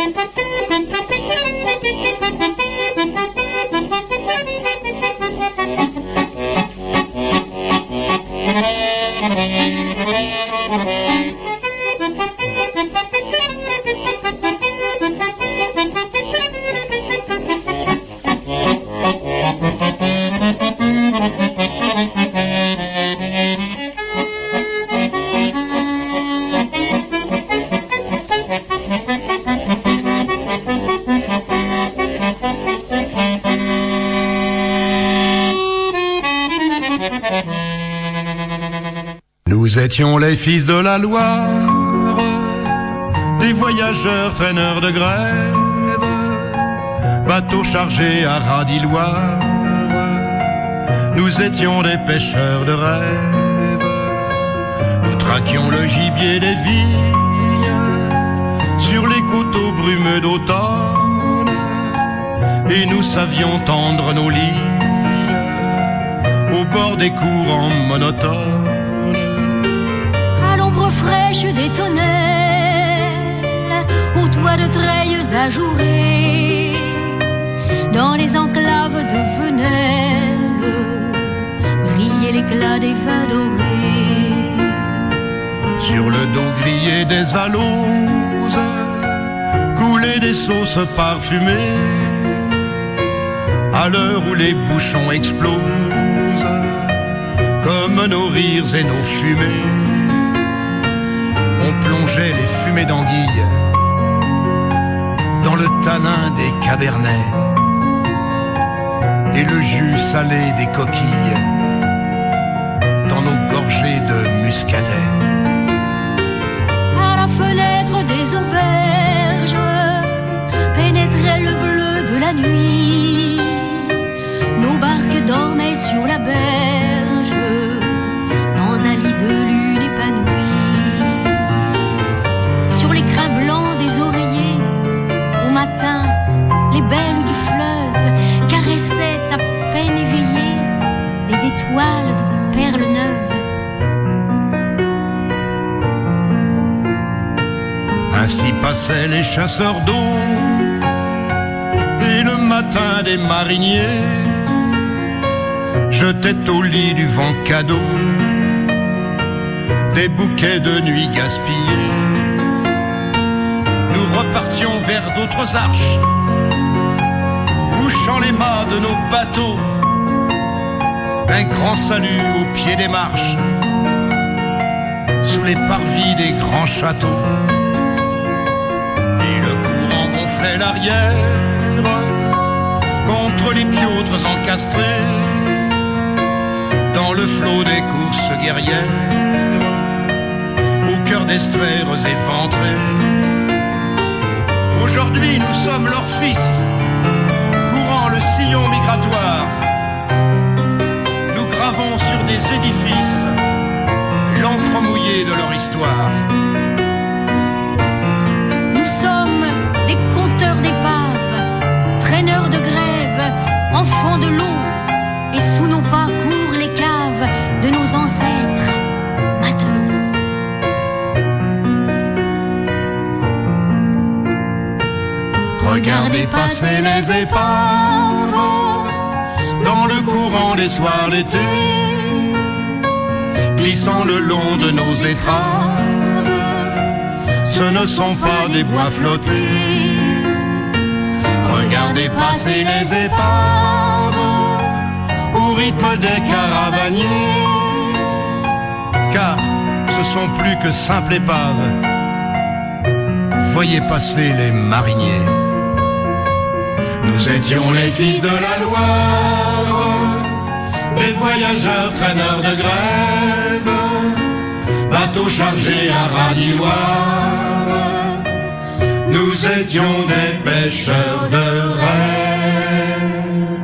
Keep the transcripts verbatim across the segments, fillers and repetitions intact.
Nous étions les fils de la Loire, des voyageurs traîneurs de grève, bateaux chargés à Radiloire. Nous étions des pêcheurs de rêve, nous traquions le gibier des vignes sur les coteaux brumeux d'automne, et nous savions tendre nos lignes au bord des courants monotones. Fraîche des tonnelles, aux toits de treilles ajourées, dans les enclaves de Venelle, brillait l'éclat des vins dorés. Sur le dos grillé des aloses, coulaient des sauces parfumées, à l'heure où les bouchons explosent, comme nos rires et nos fumées. On plongeait les fumées d'anguilles dans le tanin des cabernets et le jus salé des coquilles dans nos gorgées de muscadet. Par la fenêtre des auberges pénétrait le bleu de la nuit. Nos barques dormaient sur la berge dans un lit de lune épanouie. Blanc des oreillers, au matin, les belles du fleuve caressaient à peine éveillées les étoiles de perles neuves. Ainsi passaient les chasseurs d'eau et le matin des mariniers jetaient au lit du vent cadeau des bouquets de nuit gaspillés. Nous repartions vers d'autres arches, couchant les mâts de nos bateaux. Un grand salut au pied des marches, sous les parvis des grands châteaux. Et le courant gonflait l'arrière contre les piautres encastrés dans le flot des courses guerrières, au cœur d'estuaires éventrés. Aujourd'hui nous sommes leurs fils, courant le sillon migratoire. Nous gravons sur des édifices l'encre mouillée de leur histoire. Nous sommes des conteurs d'épaves, traîneurs de grève, enfants de l'eau, et sous nos pas courent les caves de nos ancêtres matelots. Regardez passer les épaves dans le courant des soirs d'été, glissant le long de nos étraves. Ce ne sont pas des bois flottés. Regardez passer les épaves au rythme des caravaniers, car ce sont plus que simples épaves. Voyez passer les mariniers. Nous étions les fils de la Loire, des voyageurs traîneurs de grève, bateaux chargés à Radiloire. Nous étions des pêcheurs de rêve.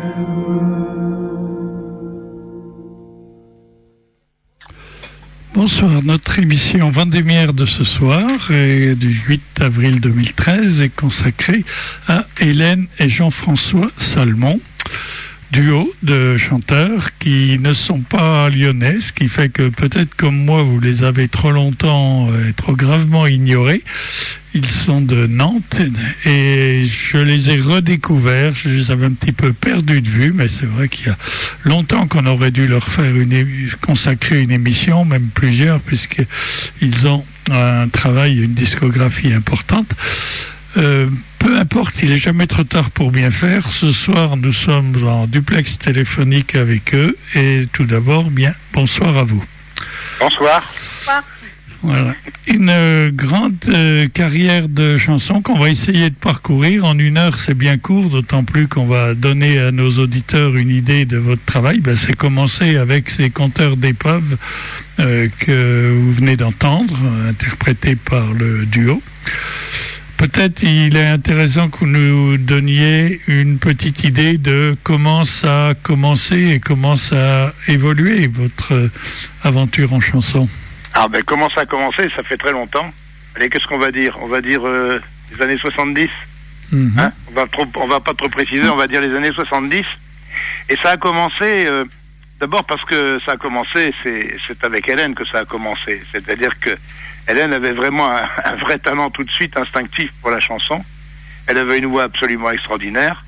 Bonsoir, notre émission Vendémiaire de ce soir, et du huit avril deux mille treize, est consacrée à Hélène et Jean-François Salmon. duo de chanteurs qui ne sont pas lyonnais, ce qui fait que peut-être comme moi, vous les avez trop longtemps et trop gravement ignorés. Ils sont de Nantes et je les ai redécouverts. Je les avais un petit peu perdus de vue, mais c'est vrai qu'il y a longtemps qu'on aurait dû leur faire une é- consacrer une émission, même plusieurs, puisqu'ils ont un travail, une discographie importante. Euh, peu importe, il n'est jamais trop tard pour bien faire. Ce soir, nous sommes en duplex téléphonique avec eux. Et tout d'abord, bien, bonsoir à vous. Bonsoir. Bonsoir. Voilà. Une euh, grande euh, carrière de chansons qu'on va essayer de parcourir. En une heure, c'est bien court, d'autant plus qu'on va donner à nos auditeurs une idée de votre travail. Ben, c'est commencé avec ces conteurs d'épreuves euh, que vous venez d'entendre, euh, interprétés par le duo. Peut-être il est intéressant que vous nous donniez une petite idée de comment ça a commencé et comment ça a évolué, votre euh, aventure en chanson. Ah ben comment ça a commencé? Ça fait très longtemps. Allez, qu'est-ce qu'on va dire? On va dire euh, les années soixante-dix. Mm-hmm. Hein, on va trop, on va pas trop préciser, on va dire les années soixante-dix. Et ça a commencé, euh, d'abord parce que ça a commencé, c'est, c'est avec Hélène que ça a commencé. C'est-à-dire que Hélène avait vraiment un, un vrai talent tout de suite instinctif pour la chanson. Elle avait une voix absolument extraordinaire.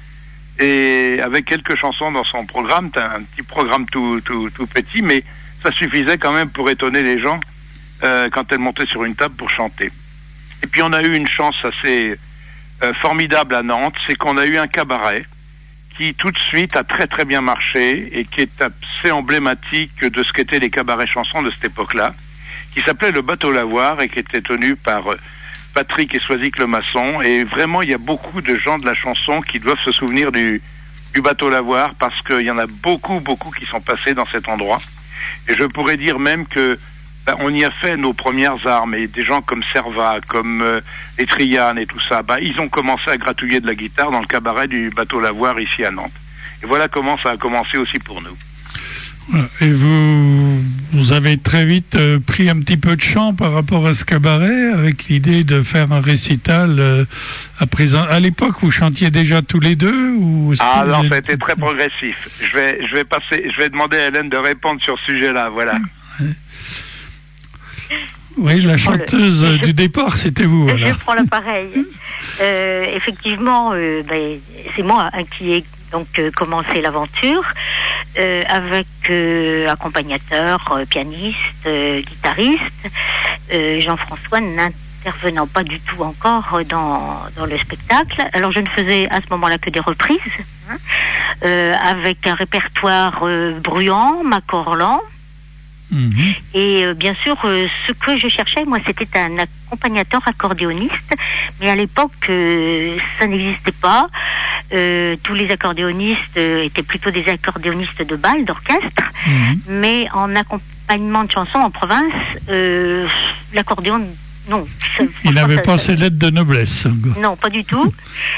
Et avec quelques chansons dans son programme, t'as un petit programme tout, tout, tout petit, mais ça suffisait quand même pour étonner les gens euh, quand elle montait sur une table pour chanter. Et puis on a eu une chance assez euh, formidable à Nantes, c'est qu'on a eu un cabaret qui tout de suite a très très bien marché et qui est assez emblématique de ce qu'étaient les cabarets chansons de cette époque-là, qui s'appelait le Bateau Lavoir et qui était tenu par euh, Patrick et Soisic Le Maçon. Et vraiment, il y a beaucoup de gens de la chanson qui doivent se souvenir du, du Bateau Lavoir parce qu'il y en a beaucoup, beaucoup qui sont passés dans cet endroit. Et je pourrais dire même que ben, on y a fait nos premières armes, et des gens comme Servat, comme euh, les Trianes et tout ça, ben, ils ont commencé à gratouiller de la guitare dans le cabaret du Bateau Lavoir ici à Nantes. Et voilà comment ça a commencé aussi pour nous. Et vous, vous avez très vite euh, pris un petit peu de chant par rapport à ce cabaret, avec l'idée de faire un récital euh, à présent. À l'époque, vous chantiez déjà tous les deux ou Ah non, ça a été très progressif. Je vais, je vais passer, je vais demander à Hélène de répondre sur ce sujet-là. Voilà. Ouais. Oui, la chanteuse le... du je... départ, c'était vous. Je alors. prends l'appareil. euh, effectivement, euh, ben, c'est moi hein, qui ai donc euh, commencé l'aventure euh, avec euh, accompagnateur, euh, pianiste, euh, guitariste. Euh, Jean-François n'intervenant pas du tout encore dans, dans le spectacle. Alors je ne faisais à ce moment-là que des reprises, hein, euh, avec un répertoire euh, bruyant, maccorlant. Mmh. Et euh, bien sûr, euh, ce que je cherchais, moi, c'était un accompagnateur accordéoniste, mais à l'époque, euh, ça n'existait pas. Euh, tous les accordéonistes euh, étaient plutôt des accordéonistes de bal, d'orchestre, mmh. mais en accompagnement de chansons en province, euh, l'accordéon, non. Ça, il n'avait pas ses lettres de noblesse. Non, pas du tout.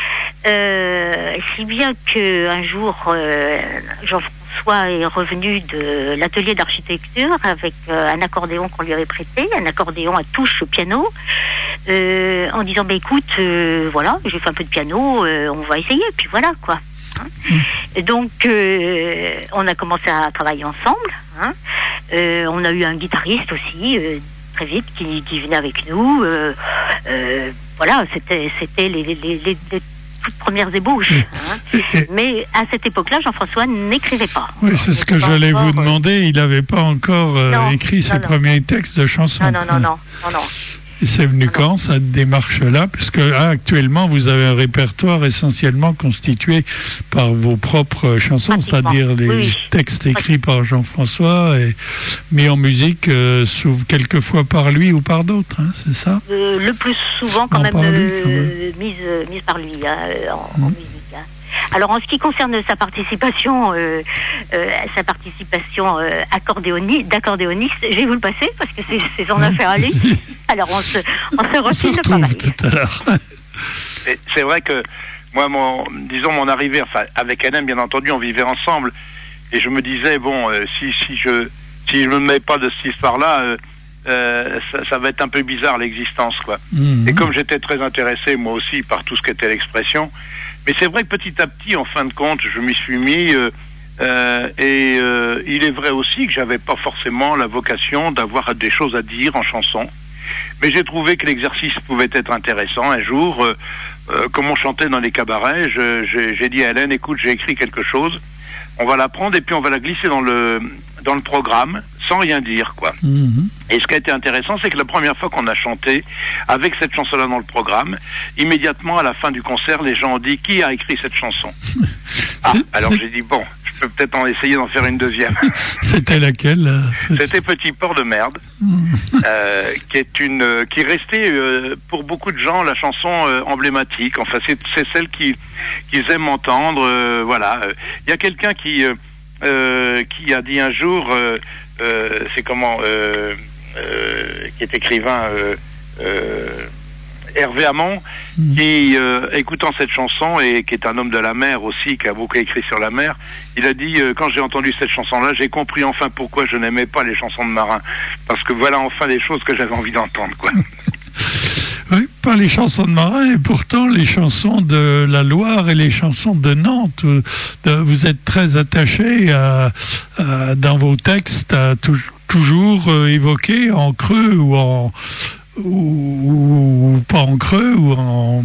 Euh, si bien qu'un jour, euh, Jean-François est revenu de l'atelier d'architecture avec euh, un accordéon qu'on lui avait prêté, un accordéon à touche piano, euh, en disant bah, écoute, euh, voilà, j'ai fait un peu de piano, euh, on va essayer, puis voilà quoi. Hein. Mmh. Donc euh, on a commencé à travailler ensemble. Hein. Euh, on a eu un guitariste aussi. Euh, très vite, qui, qui venait avec nous. Euh, euh, voilà, c'était, c'était les, les, les, les toutes premières ébauches. Hein. Mais à cette époque-là, Jean-François n'écrivait pas. Oui, c'est ce que j'allais vous demander. Il n'avait pas encore euh, non, écrit ses non, non. premiers textes de chansons. Non, non, non, non, non, non. Et c'est venu non, quand, non. cette démarche-là? Puisque là, actuellement, vous avez un répertoire essentiellement constitué par vos propres chansons, c'est-à-dire les oui. textes écrits par Jean-François et mis en musique, euh, sous, quelquefois par lui ou par d'autres, hein, c'est ça? euh, Le plus souvent, quand non, même, euh, lui, quand même. Mise, mise par lui, hein, en, mmh. en musique. Hein. Alors, en ce qui concerne sa participation, euh, euh, sa participation euh, accordéoniste, d'accordéoniste, je vais vous le passer parce que c'est, c'est son affaire à lui. Alors, on se, on se refile le travail. Tout à l'heure. c'est, c'est vrai que moi, mon, disons mon arrivée, enfin, avec Hélène, bien entendu, on vivait ensemble, et je me disais bon, euh, si si je si je me mets pas de cette histoire-là, euh, euh, ça, ça va être un peu bizarre l'existence, quoi. Mmh. Et comme j'étais très intéressé moi aussi par tout ce qu'était l'expression. Mais c'est vrai que petit à petit, en fin de compte, je m'y suis mis, euh, Euh, et euh, il est vrai aussi que j'avais pas forcément la vocation d'avoir des choses à dire en chanson. Mais j'ai trouvé que l'exercice pouvait être intéressant. Un jour, euh, euh, comme on chantait dans les cabarets, je, je, j'ai dit à Hélène, écoute, j'ai écrit quelque chose, on va la prendre et puis on va la glisser dans le dans le programme, sans rien dire, quoi. Mmh. Et ce qui a été intéressant, c'est que la première fois qu'on a chanté avec cette chanson-là dans le programme, immédiatement à la fin du concert, les gens ont dit, qui a écrit cette chanson? Ah, alors j'ai dit, bon, je peux peut-être en essayer d'en faire une deuxième. C'était laquelle? C'était Petit Port de Merde, mmh. euh, qui est une, euh, qui est restée euh, pour beaucoup de gens la chanson euh, emblématique. Enfin, c'est, c'est celle qui, qu'ils aiment entendre. Euh, voilà. Il y a quelqu'un qui euh, Euh, qui a dit un jour, euh, euh, c'est comment, euh, euh, qui est écrivain, euh, euh, Hervé Hamon, mmh. qui, euh, écoutant cette chanson, et qui est un homme de la mer aussi, qui a beaucoup écrit sur la mer, il a dit, euh, quand j'ai entendu cette chanson-là, j'ai compris enfin pourquoi je n'aimais pas les chansons de marins. Parce que voilà enfin des choses que j'avais envie d'entendre, quoi. Oui, pas les chansons de marins, et pourtant les chansons de la Loire et les chansons de Nantes. Vous êtes très attachés à, à, dans vos textes à tout, toujours évoquer en creux ou en ou, ou pas en creux ou en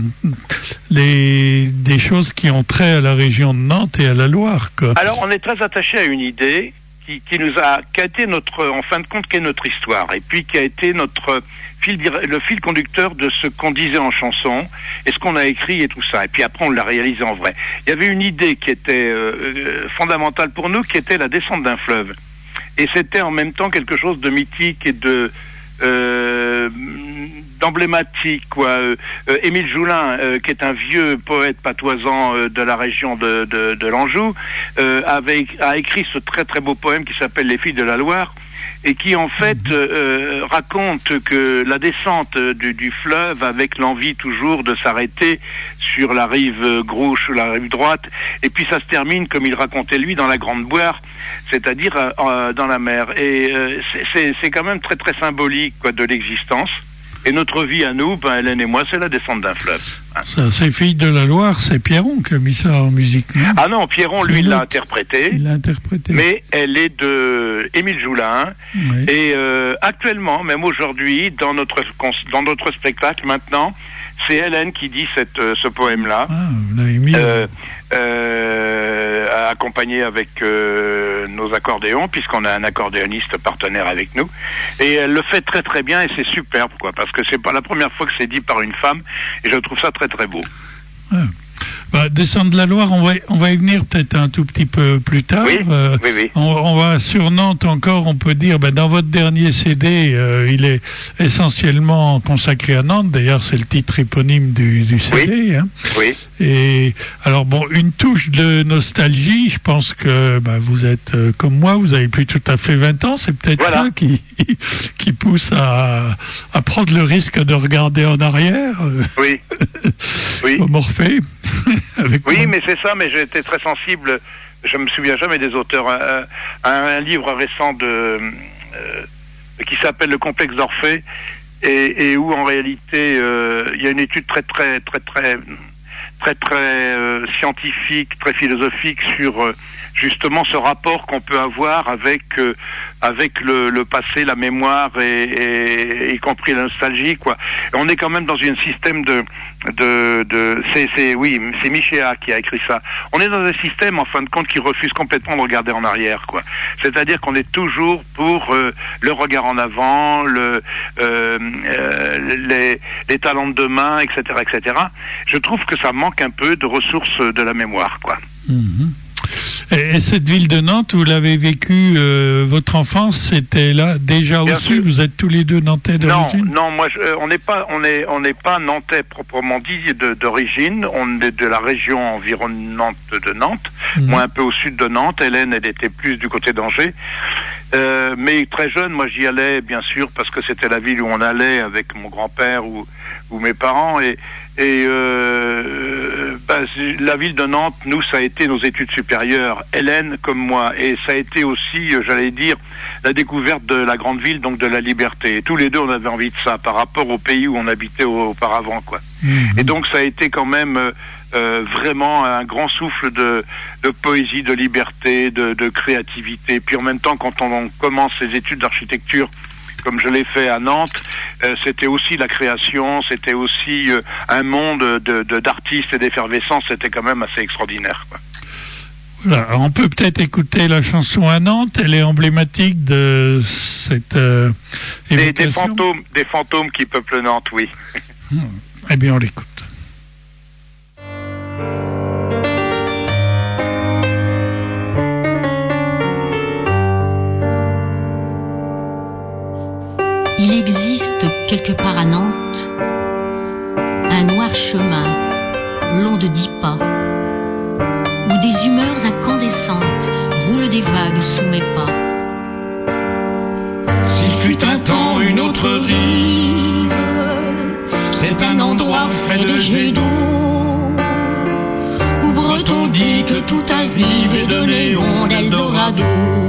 les des choses qui ont trait à la région de Nantes et à la Loire, quoi. Alors on est très attachés à une idée qui, qui nous a qui a été notre en fin de compte qui est notre histoire et puis qui a été notre Fil, le fil conducteur de ce qu'on disait en chanson et ce qu'on a écrit et tout ça. Et puis après, on l'a réalisé en vrai. Il y avait une idée qui était euh, fondamentale pour nous, qui était la descente d'un fleuve. Et c'était en même temps quelque chose de mythique et de euh, d'emblématique, quoi. Euh, Émile Joulin, euh, qui est un vieux poète patoisant euh, de la région de, de, de l'Anjou, euh, avait, a écrit ce très très beau poème qui s'appelle Les filles de la Loire, et qui en fait euh, raconte que la descente du, du fleuve, avec l'envie toujours de s'arrêter sur la rive gauche ou la rive droite, et puis ça se termine comme il racontait lui dans la Grande Boire, c'est-à-dire euh, dans la mer. Et euh, c'est, c'est, c'est quand même très très symbolique, quoi, de l'existence. Et notre vie à nous, ben, Hélène et moi, c'est la descente d'un fleuve. Hein. Ça, c'est Filles de la Loire, c'est Pierron qui a mis ça en musique, non? Ah non, Pierron, lui, il l'a interprété. Il l'a interprété. Mais elle est de Émile Joulin. Oui. Et euh, actuellement, même aujourd'hui, dans notre, dans notre spectacle, maintenant, c'est Hélène qui dit cette, euh, ce poème-là. Ah, vous l'avez mis. Euh, euh, accompagné avec euh, nos accordéons, puisqu'on a un accordéoniste partenaire avec nous. Et elle le fait très très bien et c'est superbe, quoi, parce que c'est pas la première fois que c'est dit par une femme et je trouve ça très très beau. Ouais. Bah, descendre de la Loire, on va, on va y venir peut-être un tout petit peu plus tard. Oui, euh, oui, oui. On, on va sur Nantes encore, on peut dire, bah, dans votre dernier C D, euh, il est essentiellement consacré à Nantes. D'ailleurs, c'est le titre éponyme du, du C D. Oui. Hein. Oui. Et alors, bon, une touche de nostalgie, je pense que bah, vous êtes euh, comme moi, vous avez plus tout à fait vingt ans, c'est peut-être voilà. ça qui, qui pousse à, à prendre le risque de regarder en arrière. Oui. Oui. Comme Orphée. Avec oui, moi. Mais c'est ça, mais j'ai été très sensible, je me souviens jamais des auteurs, à, à un livre récent de euh, qui s'appelle Le complexe d'Orphée, et, et où en réalité euh, il y a une étude très très très très très très euh, scientifique, très philosophique sur euh, justement ce rapport qu'on peut avoir avec euh, avec le, le passé, la mémoire et, et y compris la nostalgie, quoi. Et on est quand même dans un système de de de c'est c'est oui, c'est Michéa qui a écrit ça. On est dans un système en fin de compte qui refuse complètement de regarder en arrière, quoi. C'est-à-dire qu'on est toujours pour euh, le regard en avant, le euh, euh, les les talents de demain, et cetera, et cetera. Je trouve que ça manque un peu de ressources de la mémoire, quoi. Mmh. Et, et cette ville de Nantes, vous l'avez vécue, euh, votre enfance, c'était là déjà Bien aussi. Sûr. Vous êtes tous les deux nantais d'origine? Non, non, moi, je, on n'est pas, on est, on n'est pas nantais proprement dit de, d'origine. On est de la région environnante de Nantes. Mmh. Moi, un peu au sud de Nantes. Hélène, elle était plus du côté d'Angers. Euh, mais très jeune, moi, j'y allais, bien sûr, parce que c'était la ville où on allait avec mon grand-père ou, ou mes parents. Et, et euh, ben, la ville de Nantes, nous, ça a été nos études supérieures. Hélène, comme moi. Et ça a été aussi, j'allais dire, la découverte de la grande ville, donc de la liberté. Et tous les deux, on avait envie de ça par rapport au pays où on habitait auparavant, quoi. Mmh. Et donc, ça a été quand même euh, vraiment un grand souffle de, de poésie, de liberté, de, de créativité. Puis en même temps, quand on, on commence ses études d'architecture, comme je l'ai fait à Nantes, euh, c'était aussi la création, c'était aussi euh, un monde de, de, d'artistes et d'effervescence, c'était quand même assez extraordinaire, quoi. Voilà, on peut peut-être écouter la chanson à Nantes, elle est emblématique de cette euh, évocation. Des, des fantômes, des fantômes qui peuplent Nantes, oui. Hmm. Eh bien, on l'écoute. Il existe quelque part à Nantes un noir chemin long de dix pas où des humeurs incandescentes roulent des vagues sous mes pas. S'il fut un temps une autre rive, c'est un endroit fait de jets d'eau où Breton dit que tout arrive et de néon d'Eldorado.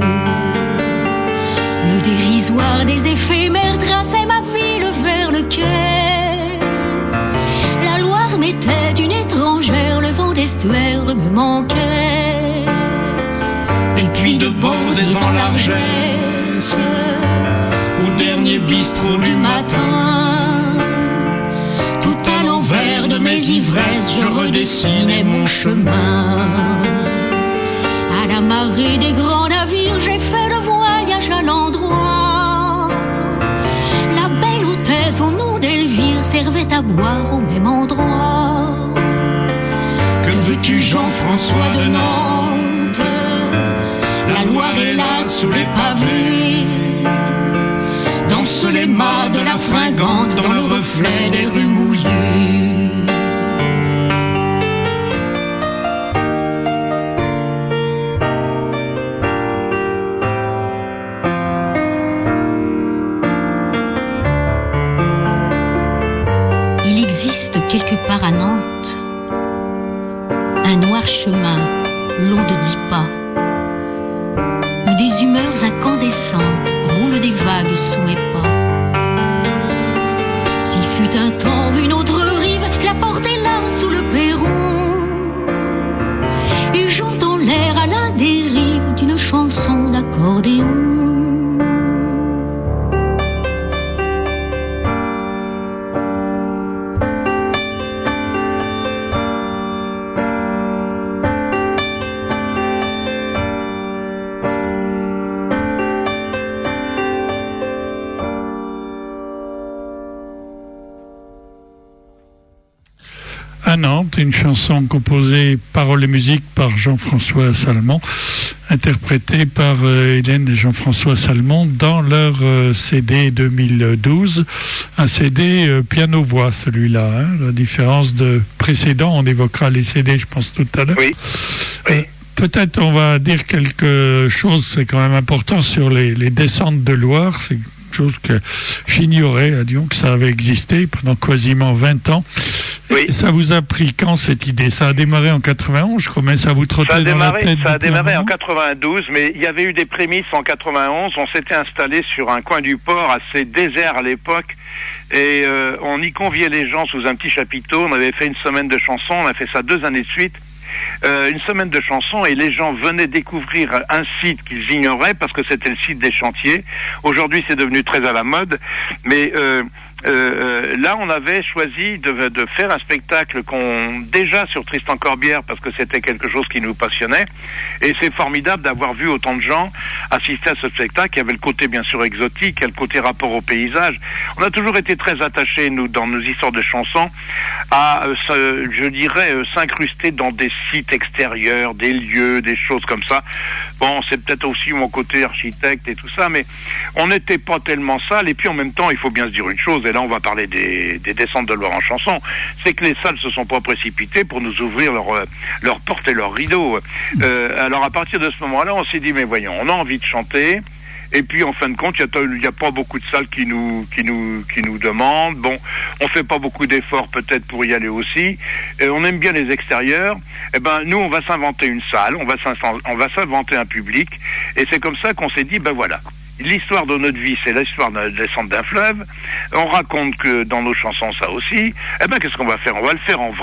Le dérisoire des éphémères traçait ma ville vers le quai. La Loire m'était une étrangère, le vent d'estuaire me manquait. Et puis de bord des en largesse, au dernier bistrot du matin, tout à l'envers de mes ivresses, je redessinais mon chemin. À la marée des grands navires, j'ai fait le voyage à l'endroit. La belle hôtesse au nom d'Elvire servait à boire au même endroit. Que veux-tu, Jean-François de Nantes? La Loire est là sous les pavés, dansent les mâts de la fringante dans le reflet des rues mouillées. Quelque part à Nantes, un noir chemin long de dix pas, où des humeurs incandescentes roulent des vagues sous mes pas. S'il fut un temps une autre rive, la porte est là sous le perron, et j'entends l'air à la dérive d'une chanson d'accordéon. À Nantes, une chanson composée paroles et musique par Jean-François Salmon, interprétée par euh, Hélène et Jean-François Salmon dans leur euh, C D deux mille douze, un C D euh, piano-voix celui-là, hein, la différence de précédent, on évoquera les C D je pense tout à l'heure. Oui. Oui. Euh, peut-être on va dire quelque chose, c'est quand même important, sur les, les descentes de Loire, c'est chose que j'ignorais, disons que ça avait existé pendant quasiment vingt ans. Oui. Et ça vous a pris quand cette idée? Ça a démarré en quatre-vingt-onze, je crois, mais ça vous trottait ça a dans démarré, la tête. Ça a démarré en quatre-vingt-douze, mais il y avait eu des prémices en quatre-vingt-onze. On s'était installé sur un coin du port assez désert à l'époque. Et euh, on y conviait les gens sous un petit chapiteau. On avait fait une semaine de chansons. On a fait ça deux années de suite. Euh, une semaine de chansons, et les gens venaient découvrir un site qu'ils ignoraient parce que c'était le site des chantiers. Aujourd'hui, c'est devenu très à la mode, mais euh, euh, là, on avait choisi de, de faire un spectacle qu'on déjà sur Tristan Corbière parce que c'était quelque chose qui nous passionnait, et c'est formidable d'avoir vu autant de gens assister à ce spectacle. Il y avait le côté bien sûr exotique, il y a le côté rapport au paysage. On a toujours été très attachés, nous, dans nos histoires de chansons, à, euh, je dirais, euh, s'incruster dans des sites extérieurs, des lieux, des choses comme ça. Bon, c'est peut-être aussi mon côté architecte et tout ça, mais on n'était pas tellement sale. Et puis en même temps, il faut bien se dire une chose, et là on va parler des, des descentes de Loire en chanson, c'est que les salles se sont pas précipitées pour nous ouvrir leurs leur portes et leurs rideaux. Euh, alors à partir de ce moment-là, on s'est dit, mais voyons, on a envie de chanter. Et puis en fin de compte, il n'y a, a pas beaucoup de salles qui nous, qui nous, qui nous demandent. Bon, on fait pas beaucoup d'efforts peut-être pour y aller aussi. Et on aime bien les extérieurs. Eh ben nous, on va s'inventer une salle, on va on va s'inventer un public. Et c'est comme ça qu'on s'est dit, ben voilà. L'histoire de notre vie, c'est l'histoire de la descente d'un fleuve. On raconte que dans nos chansons ça aussi. Eh ben qu'est-ce qu'on va faire? On va le faire en vrai.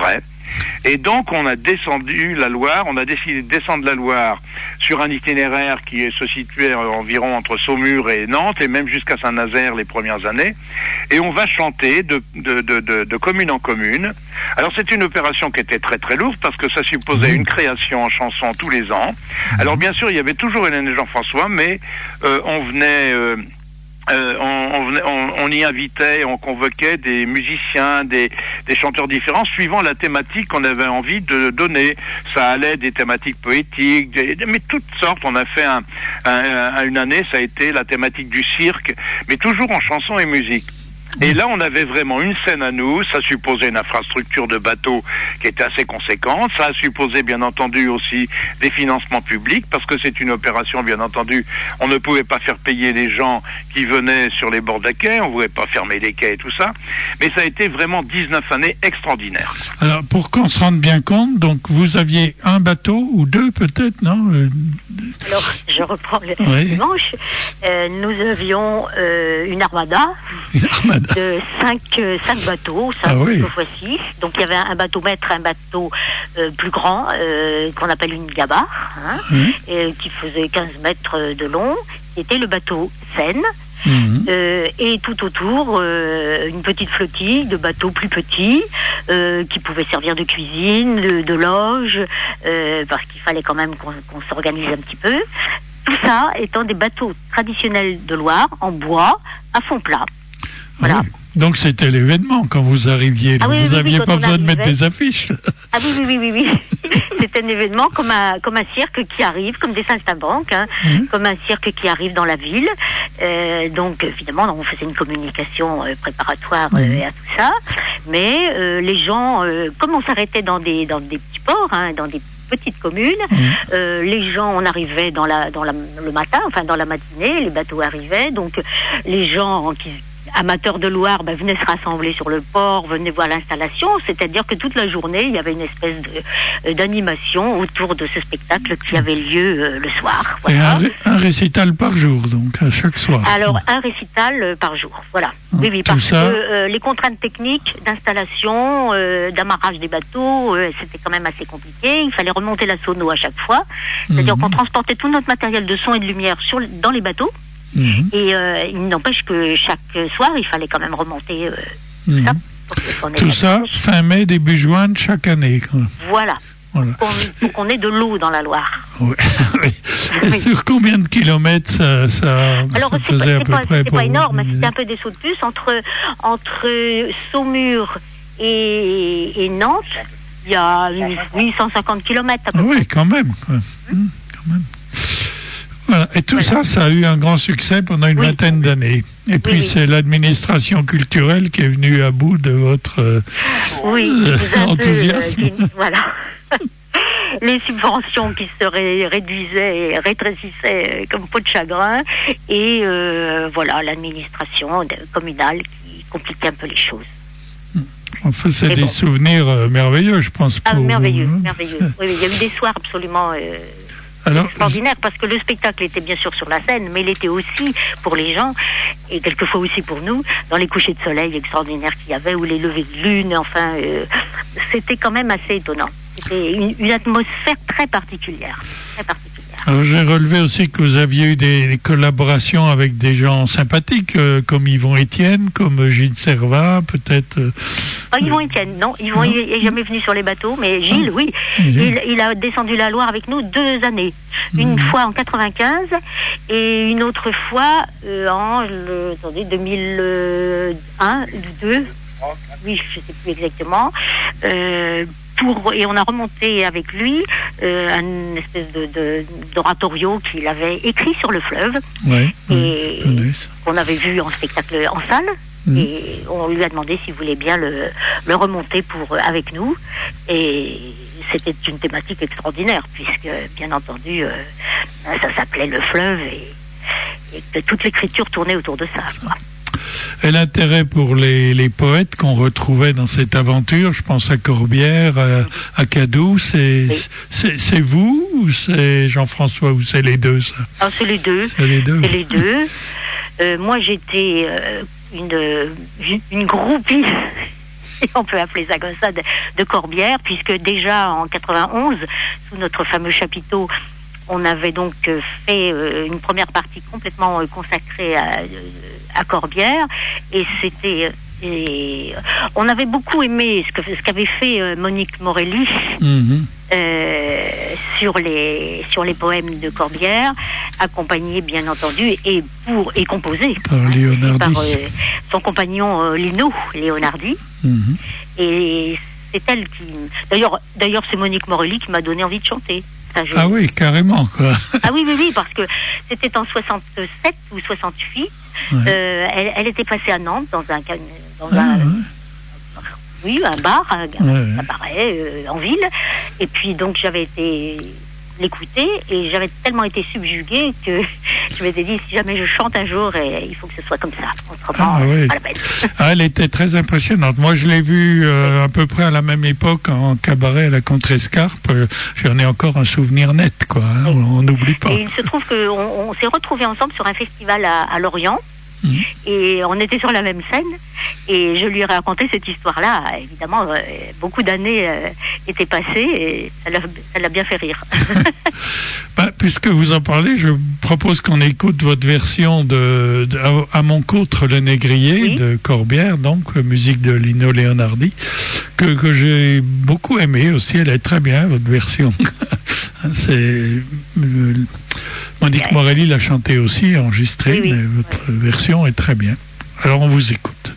Et donc, on a descendu la Loire, on a décidé de descendre la Loire sur un itinéraire qui se situait environ entre Saumur et Nantes, et même jusqu'à Saint-Nazaire les premières années. Et on va chanter de, de, de, de, de commune en commune. Alors, c'est une opération qui était très très lourde, parce que ça supposait une création en chanson tous les ans. Alors, bien sûr, il y avait toujours Hélène et Jean-François, mais euh, on venait... Euh, Euh, on, on, on y invitait, on convoquait des musiciens, des, des chanteurs différents, suivant la thématique qu'on avait envie de donner. Ça allait des thématiques poétiques, des, mais toutes sortes. On a fait un, un, une année, ça a été la thématique du cirque, mais toujours en chanson et musique. Et là, on avait vraiment une scène à nous. Ça supposait une infrastructure de bateau qui était assez conséquente. Ça a supposé, bien entendu, aussi des financements publics, parce que c'est une opération, bien entendu. On ne pouvait pas faire payer les gens qui venaient sur les bords des quais. On ne pouvait pas fermer les quais et tout ça. Mais ça a été vraiment dix-neuf années extraordinaires. Alors, pour qu'on se rende bien compte, donc vous aviez un bateau ou deux peut-être, non? Alors, je reprends le oui. dimanche. Euh, nous avions euh, une armada. Une armada. De cinq, euh, cinq bateaux, cinq ah oui. fois six. Donc il y avait un bateau maître, un bateau euh, plus grand, euh, qu'on appelle une gabarre, hein, mmh. et, qui faisait quinze mètres de long. C'était le bateau Seine. Mmh. Euh, et tout autour, euh, une petite flottille de bateaux plus petits, euh, qui pouvaient servir de cuisine, de, de loge, euh, parce qu'il fallait quand même qu'on, qu'on s'organise un petit peu. Tout ça étant des bateaux traditionnels de Loire, en bois, à fond plat. Voilà. Oui. Donc c'était l'événement quand vous arriviez. Ah oui, vous n'aviez oui, pas besoin arrivait... de mettre des affiches. Ah oui, oui, oui, oui. oui. C'était un événement comme un, comme un cirque qui arrive, comme des saltimbanques, hein, mmh. comme un cirque qui arrive dans la ville. Euh, donc évidemment, on faisait une communication euh, préparatoire euh, mmh. à tout ça. Mais euh, les gens, euh, comme on s'arrêtait dans des, dans des petits ports, hein, dans des petites communes, mmh. euh, les gens, on arrivait dans la, dans la, le matin, enfin dans la matinée, les bateaux arrivaient. Donc les gens qui amateurs de Loire ben, venaient se rassembler sur le port, venaient voir l'installation, c'est-à-dire que toute la journée, il y avait une espèce de, d'animation autour de ce spectacle qui avait lieu euh, le soir. Voilà. Et un, un récital par jour, donc, à chaque soir. Alors, un récital euh, par jour, voilà. Donc, oui, oui, parce ça... que euh, les contraintes techniques d'installation, euh, d'amarrage des bateaux, euh, c'était quand même assez compliqué. Il fallait remonter la sono à chaque fois, c'est-à-dire mmh. qu'on transportait tout notre matériel de son et de lumière sur, dans les bateaux. Mmh. Et euh, il n'empêche que chaque soir, il fallait quand même remonter euh, tout mmh. ça. Pour tout ça, fin mai, début juin de chaque année. Quoi. Voilà. voilà. Pour, qu'on, pour qu'on ait de l'eau dans la Loire. Oui. Et oui. Sur combien de kilomètres ça, ça, Alors, ça c'est faisait pas, à peu pas, près c'était pour pas énorme, vous... c'était un peu des sauts de puce. Entre, entre Saumur et, et Nantes, il y a huit cent cinquante kilomètres à peu oui, près. quand même. Quoi. Mmh, quand même. Voilà. Et tout voilà. ça, ça a eu un grand succès pendant une oui. vingtaine d'années. Et puis, oui, oui. c'est l'administration culturelle qui est venue à bout de votre euh, oui, euh, enthousiasme. Peu, euh, qui, voilà. Les subventions qui se ré- réduisaient et rétrécissaient comme peau de chagrin. Et euh, voilà, l'administration communale qui compliquait un peu les choses. Enfin, c'est et des bon. souvenirs euh, merveilleux, je pense. Ah, pour merveilleux, vous, hein. merveilleux. Oui, il y a eu des soirs absolument... Euh, Alors, extraordinaire parce que le spectacle était bien sûr sur la scène, mais il était aussi pour les gens et quelquefois aussi pour nous dans les couchers de soleil extraordinaires qu'il y avait ou les levées de lune. Enfin, euh, c'était quand même assez étonnant. C'était une, une atmosphère très particulière, très particulière. Alors, j'ai relevé aussi que vous aviez eu des, des collaborations avec des gens sympathiques euh, comme Yvon Étienne, comme Gilles Servat, peut-être. Euh, ah, Yvon Étienne, non, Yvon n'est jamais venu sur les bateaux, mais Gilles, ah, oui, il, il a descendu la Loire avec nous deux années. Une mmh. fois en quatre-vingt-quinze et une autre fois euh, en le, attendez, deux mille un, deux, oui, je ne sais plus exactement. Euh, Pour, et on a remonté avec lui euh, un espèce de, de, d'oratorio qu'il avait écrit sur le fleuve ouais, et ouais, qu'on avait vu en spectacle en salle. Mmh. Et on lui a demandé s'il voulait bien le, le remonter pour, avec nous. Et c'était une thématique extraordinaire puisque, bien entendu, euh, ça s'appelait le fleuve et, et que toute l'écriture tournait autour de ça, quoi. Et l'intérêt pour les, les poètes qu'on retrouvait dans cette aventure, je pense à Corbière, à, à Cadou, c'est, oui. c'est, c'est vous ou c'est Jean-François ou c'est les deux ça? Ah, c'est les deux. C'est les deux. C'est les deux. Euh, moi, j'étais euh, une, une groupie Et on peut appeler ça comme ça, de, de Corbière, puisque déjà en quatre-vingt-onze, sous notre fameux chapiteau, on avait donc fait euh, une première partie complètement euh, consacrée à, à Corbière, et c'était... Et on avait beaucoup aimé ce, que, ce qu'avait fait euh, Monique Morelli mmh. euh, sur les sur les poèmes de Corbière, accompagné bien entendu et pour et composé par, hein, par euh, son compagnon euh, Lino Leonardi. Mmh. Et c'est elle qui, d'ailleurs, d'ailleurs c'est Monique Morelli qui m'a donné envie de chanter. Enfin, je... Ah oui, carrément quoi. Ah oui, oui, oui, parce que c'était en soixante-sept ou soixante-huit. Ouais. Euh, elle, elle était passée à Nantes dans un, dans ah, un ouais. oui, un bar, un, ouais, ça paraît, euh, en ville. Et puis donc j'avais été l'écouter et j'avais tellement été subjuguée que je m'étais dit si jamais je chante un jour, et il faut que ce soit comme ça. Autrement, ah, oui. pas la peine. Ah, elle était très impressionnante. Moi, je l'ai vue euh, à peu près à la même époque en cabaret à la Contrescarpe. J'en ai encore un souvenir net, quoi. Hein, oui. On n'oublie pas. Et il se trouve qu'on on s'est retrouvés ensemble sur un festival à, à Lorient. Mmh. Et on était sur la même scène et je lui ai raconté cette histoire-là. Évidemment, euh, beaucoup d'années euh, étaient passées et ça l'a, ça l'a bien fait rire. Bah, puisque vous en parlez, je propose qu'on écoute votre version de, de à, à mon côtre le négrier oui. de Corbière, donc musique de Lino Leonardi, que, que j'ai beaucoup aimé aussi. Elle est très bien, votre version. C'est euh, Monique Morelli l'a chanté aussi, enregistré, oui, oui. mais votre oui. version est très bien. Alors on vous écoute.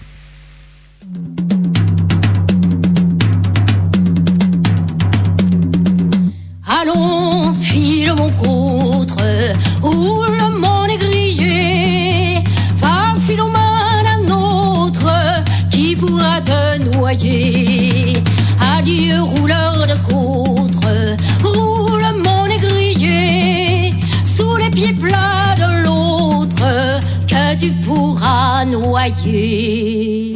Allons, file mon côtre, roule mon négrier, va Philomène un autre qui pourra te noyer. Adieu rouleur de côtre, roule mon négrier, sous les pieds plats de l'autre que tu pourras noyer.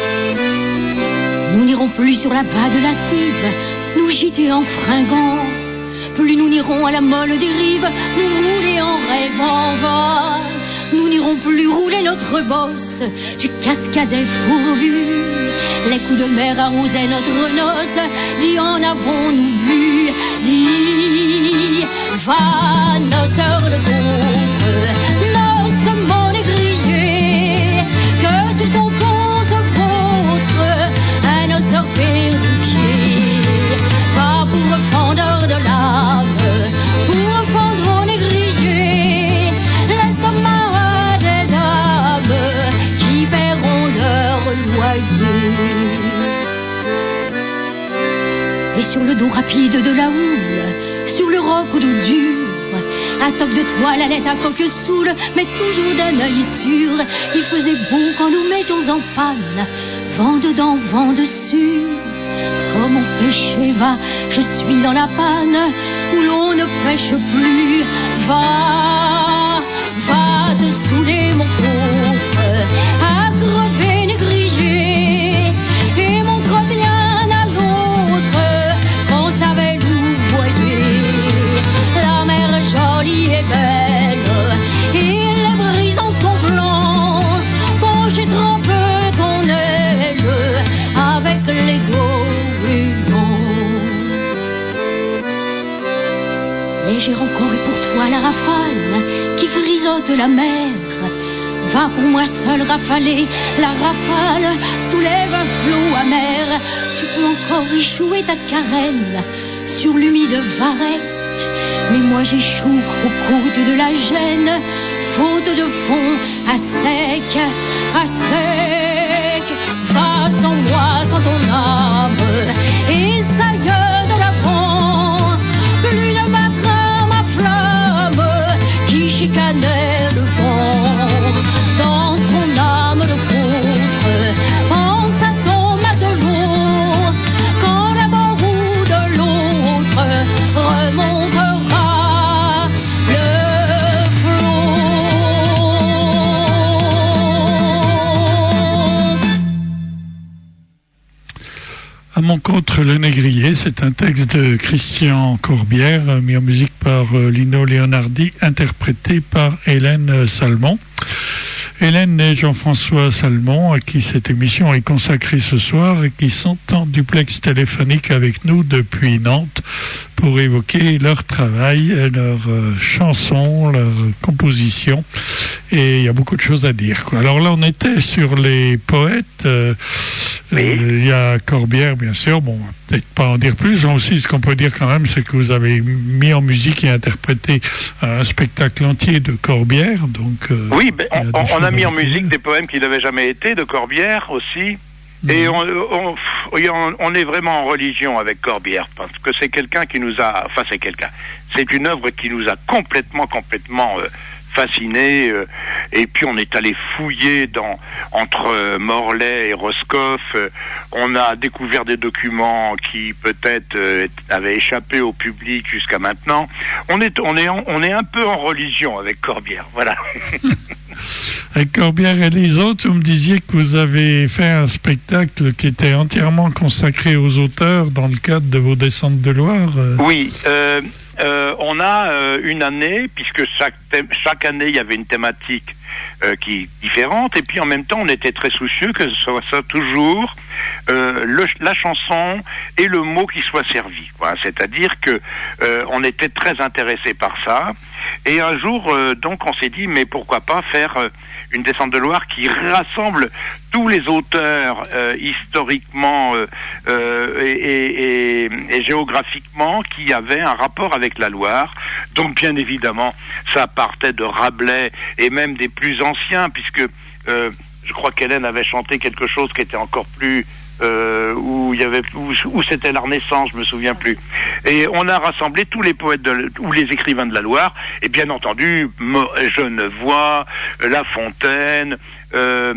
Nous n'irons plus sur la vague lascive, nous gîter en fringant. Plus nous n'irons à la molle des rives, nous rouler en rêvant va. Nous n'irons plus rouler notre bosse du cascadet fourbu. Les coups de mer arrosaient notre noce, dis en avons-nous bu. Dis, va, noceur de contre, noce mon négrier, que sous ton pont se vautre un noceur perruquier. Va pour fendeur de l'âme, pour fendre au négrier l'estomac des dames qui paieront leur loyer. Et sur le dos rapide de la houle, sur le roc au dos dur, un toque de toile allait à coque saoule, mais toujours d'un œil sûr. Il faisait beau quand nous mettions en panne, vent dedans, vent dessus. Comme on pêchait, va, je suis dans la panne où l'on ne pêche plus. Va, va te saouler mon côtre, à crever négrier, et montre bien à l'autre qu'on savait louvoyer. La mer jolie et belle, et les brisants sont blancs. Bon, j'ai trempé ton aile avec l'ego. Léger encore et pour toi la rafale qui frisote la mer. Va pour moi seul rafaler, la rafale soulève un flot amer. Tu peux encore échouer ta carène sur l'humide varech, mais moi j'échoue aux côtes de la Gêne, faute de fond à sec, à sec. Va sans moi, sans ton âme, et saille de l'avant, plus ne battra ma flamme qui chicanait le vent. Dans ton âme de contre, pense à ton matelot, quand d'un bord ou de l'autre remontera le flot. À mon contre le négrier, c'est un texte de Christian Corbière, mis en musique par Lino Leonardi, interprété par Hélène Salmon. Hélène et Jean-François Salmon, à qui cette émission est consacrée ce soir et qui sont en duplex téléphonique avec nous depuis Nantes pour évoquer leur travail, leurs euh, chansons, leurs compositions. Et il y a beaucoup de choses à dire, quoi. Alors là, on était sur les poètes. Euh, oui. euh, il y a Corbière, bien sûr. Bon, peut-être pas en dire plus. Aussi, ce qu'on peut dire quand même, c'est que vous avez mis en musique et interprété un spectacle entier de Corbière. Donc, euh, oui, ben, on, on a mis en musique des poèmes qui n'avaient jamais été, de Corbière aussi. Mmh. Et on, on, on, on est vraiment en religion avec Corbière, parce que c'est quelqu'un qui nous a... Enfin, c'est quelqu'un. C'est une œuvre qui nous a complètement, complètement... Euh, fasciné, euh, et puis on est allé fouiller dans entre euh, Morlaix et Roscoff. Euh, on a découvert des documents qui peut-être euh, avaient échappé au public jusqu'à maintenant. On est on est en, on est un peu en religion avec Corbière, voilà. Avec Corbière et les autres, vous me disiez que vous avez fait un spectacle qui était entièrement consacré aux auteurs dans le cadre de vos descentes de Loire. Euh... Oui. Euh, Euh, on a euh, une année, puisque chaque, thème, chaque année il y avait une thématique euh, qui différente, et puis en même temps on était très soucieux que ce soit ça toujours euh, le, la chanson et le mot qui soit servi, quoi. C'est-à-dire que euh, on était très intéressés par ça, et un jour euh, donc on s'est dit mais pourquoi pas faire euh, une descente de Loire qui rassemble tous les auteurs euh, historiquement euh, euh, et, et, et, et géographiquement qui avaient un rapport avec la Loire. Donc bien évidemment, ça partait de Rabelais et même des plus anciens, puisque euh, je crois qu'Hélène avait chanté quelque chose qui était encore plus... Euh, où il y avait où, où c'était la Renaissance, je me souviens plus. Et on a rassemblé tous les poètes de, ou les écrivains de la Loire, et bien entendu Genevois, La Fontaine, euh,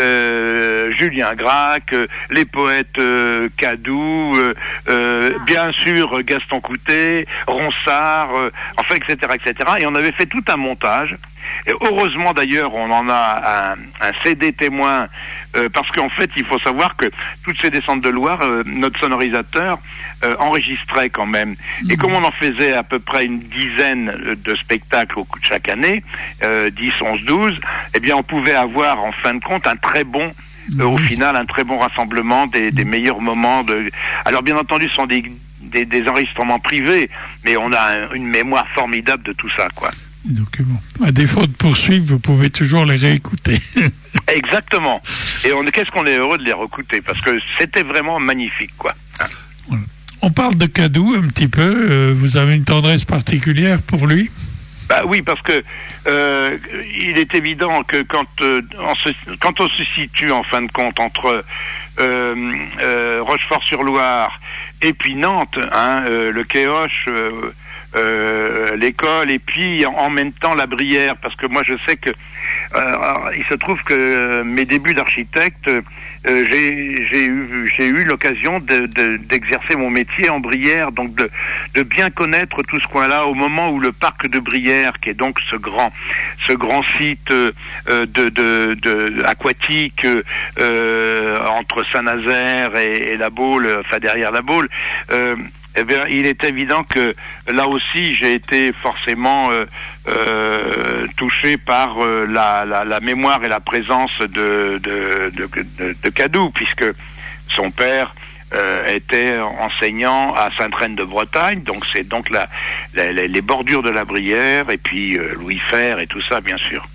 euh, Julien Gracq, euh, les poètes euh, Cadou, euh, euh, bien sûr Gaston Coutet, Ronsard, euh, enfin et cetera et cetera. Et on avait fait tout un montage. Et heureusement d'ailleurs, on en a un, un C D témoin, euh, parce qu'en fait, il faut savoir que toutes ces descentes de Loire, euh, notre sonorisateur euh, enregistrait quand même. Mmh. Et comme on en faisait à peu près une dizaine de spectacles au, chaque année, euh, dix, onze, douze, eh bien on pouvait avoir en fin de compte un très bon, mmh. euh, au final, un très bon rassemblement des, des meilleurs moments. De... Alors bien entendu, ce sont des, des, des enregistrements privés, mais on a un, une mémoire formidable de tout ça, quoi. Documents. À défaut de poursuivre, vous pouvez toujours les réécouter. Exactement. Et on, qu'est-ce qu'on est heureux de les réécouter, parce que c'était vraiment magnifique, quoi. Hein. Voilà. On parle de Cadou un petit peu. Euh, vous avez une tendresse particulière pour lui? Bah oui, parce que euh, il est évident que quand, euh, on se, quand on se situe en fin de compte entre euh, euh, Rochefort-sur-Loire et puis Nantes, hein, euh, le Kéoche, euh, Euh, l'école et puis en, en même temps la Brière, parce que moi je sais que euh, il se trouve que euh, mes débuts d'architecte, euh, j'ai, j'ai eu, j'ai eu l'occasion de, de, d'exercer mon métier en Brière, donc de, de bien connaître tout ce coin-là au moment où le parc de Brière, qui est donc ce grand, ce grand site euh, de, de, de aquatique euh, entre Saint-Nazaire et, et la Baule, enfin derrière la Baule. Euh, Eh bien, il est évident que là aussi, j'ai été forcément euh, euh, touché par euh, la, la, la mémoire et la présence de, de, de, de, de Cadou, puisque son père euh, était enseignant à Sainte-Reine-de-Bretagne, donc c'est donc la, la, les bordures de la Brière, et puis euh, Louis Fer et tout ça, bien sûr.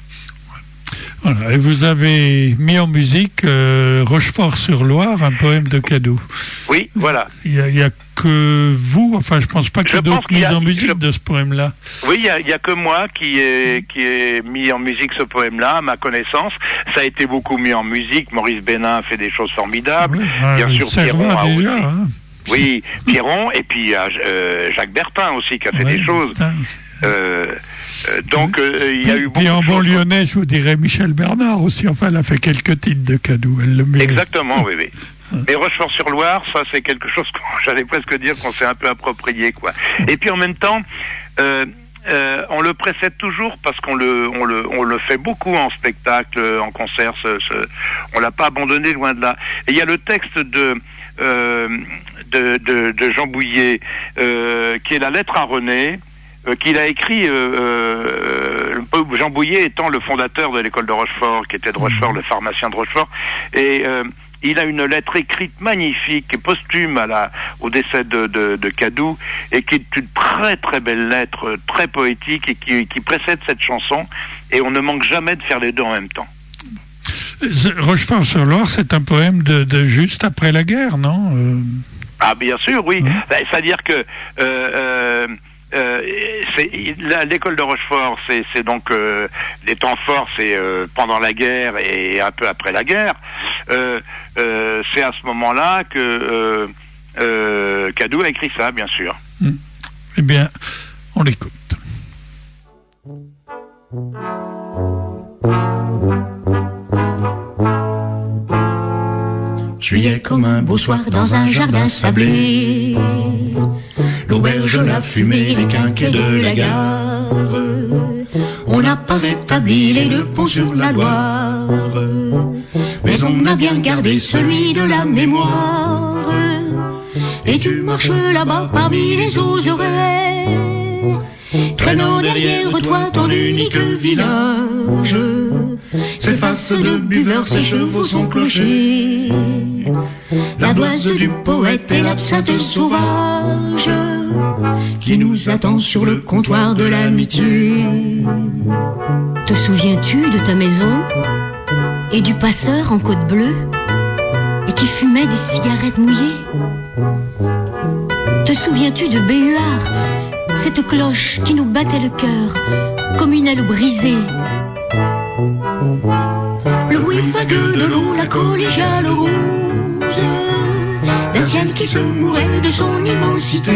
Voilà, et vous avez mis en musique euh, Rochefort-sur-Loire, un poème de Cadou. Oui, voilà. Il y a, il y a que vous, enfin je pense pas qu'il y ait d'autres mises en musique je... de ce poème-là. Oui, il y a, il y a que moi qui ai, qui ai mis en musique ce poème-là, à ma connaissance. Ça a été beaucoup mis en musique. Maurice Bénin a fait des choses formidables. Oui, ah, bien sûr, Pierron a déjà, aussi. Hein. Oui, Pierron, et puis euh, Jacques Bertin aussi qui a fait oui, des choses. Bertin, euh, euh, donc euh, il y a eu beaucoup de choses. Et en bon lyonnais, je vous dirais Michel Bernard aussi. Enfin, elle a fait quelques titres de Cadou. Elle le mérite. Exactement, oui, oui. Mais Rochefort-sur-Loire, ça c'est quelque chose que j'allais presque dire qu'on s'est un peu approprié, quoi. Et puis en même temps, euh, euh, on le précède toujours parce qu'on le, on le, on le fait beaucoup en spectacle, en concert. Ce, ce, on l'a pas abandonné, loin de là. Et il y a le texte de euh, de, de, de Jean Bouillet euh, qui est la lettre à René. euh, qu'il a écrit, euh, euh, Jean Bouillet étant le fondateur de l'école de Rochefort, qui était de Rochefort, le pharmacien de Rochefort, et euh, il a une lettre écrite magnifique, posthume à la, au décès de, de, de Cadou, et qui est une très très belle lettre, très poétique, et qui, qui précède cette chanson, et on ne manque jamais de faire les deux en même temps. Rochefort-sur-Loire, c'est un poème de, de juste après la guerre, non euh... Ah bien sûr, oui. Mmh. Ben, c'est-à-dire que... Euh, euh, Euh, c'est, la, l'école de Rochefort, c'est, c'est donc euh, les temps forts, c'est euh, pendant la guerre et un peu après la guerre. Euh, euh, c'est à ce moment-là que euh, euh, Cadou a écrit ça, bien sûr. Mmh. Eh bien, on l'écoute. Juillet comme un beau soir dans un jardin sablé, l'auberge, la fumée, les quinquets de la gare. On n'a pas rétabli les deux ponts sur la Loire, mais on a bien gardé celui de la mémoire. Et tu marches là-bas parmi les oserets, traînant derrière toi ton unique village. Ses faces de buveurs, ses chevaux, son clocher, l'ardoise du poète et l'absinthe sauvage qui nous attend sur le comptoir de l'amitié. Te souviens-tu de ta maison et du passeur en côte bleue et qui fumait des cigarettes mouillées? Te souviens-tu de Béhuard, cette cloche qui nous battait le cœur comme une aile brisée? Le bruit vague de l'eau, la collégiale rose, d'un ciel qui se mourait de son immensité.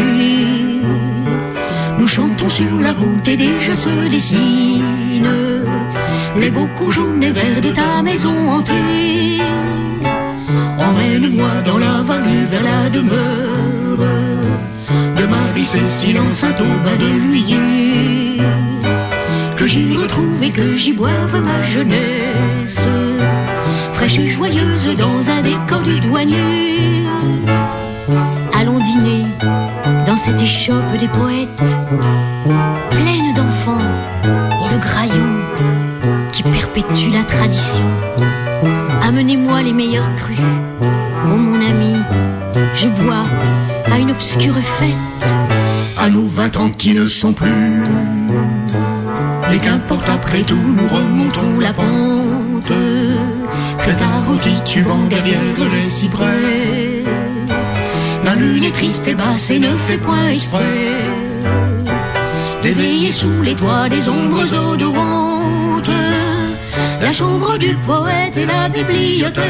Nous chantons sur la route et déjà se dessinent les beaux coups jaunes et verts de ta maison hantée. Emmène-moi dans la vallée vers la demeure de Marie-Cécile en Saint-Aubin de Juillet, que j'y retrouve et que j'y boive ma jeunesse, fraîche et joyeuse dans un décor du douanier. Allons dîner dans cette échoppe des poètes, pleine d'enfants et de graillons qui perpétuent la tradition. Amenez-moi les meilleurs crus, oh mon ami, je bois à une obscure fête. À nos vingt ans qui ne sont plus, et qu'importe après tout, nous remontons la pente. Fais ta rôti tubant derrière les cyprès, la lune est triste et basse et ne fait point exprès d'éveiller sous les toits des ombres odorantes la chambre du poète et la bibliothèque,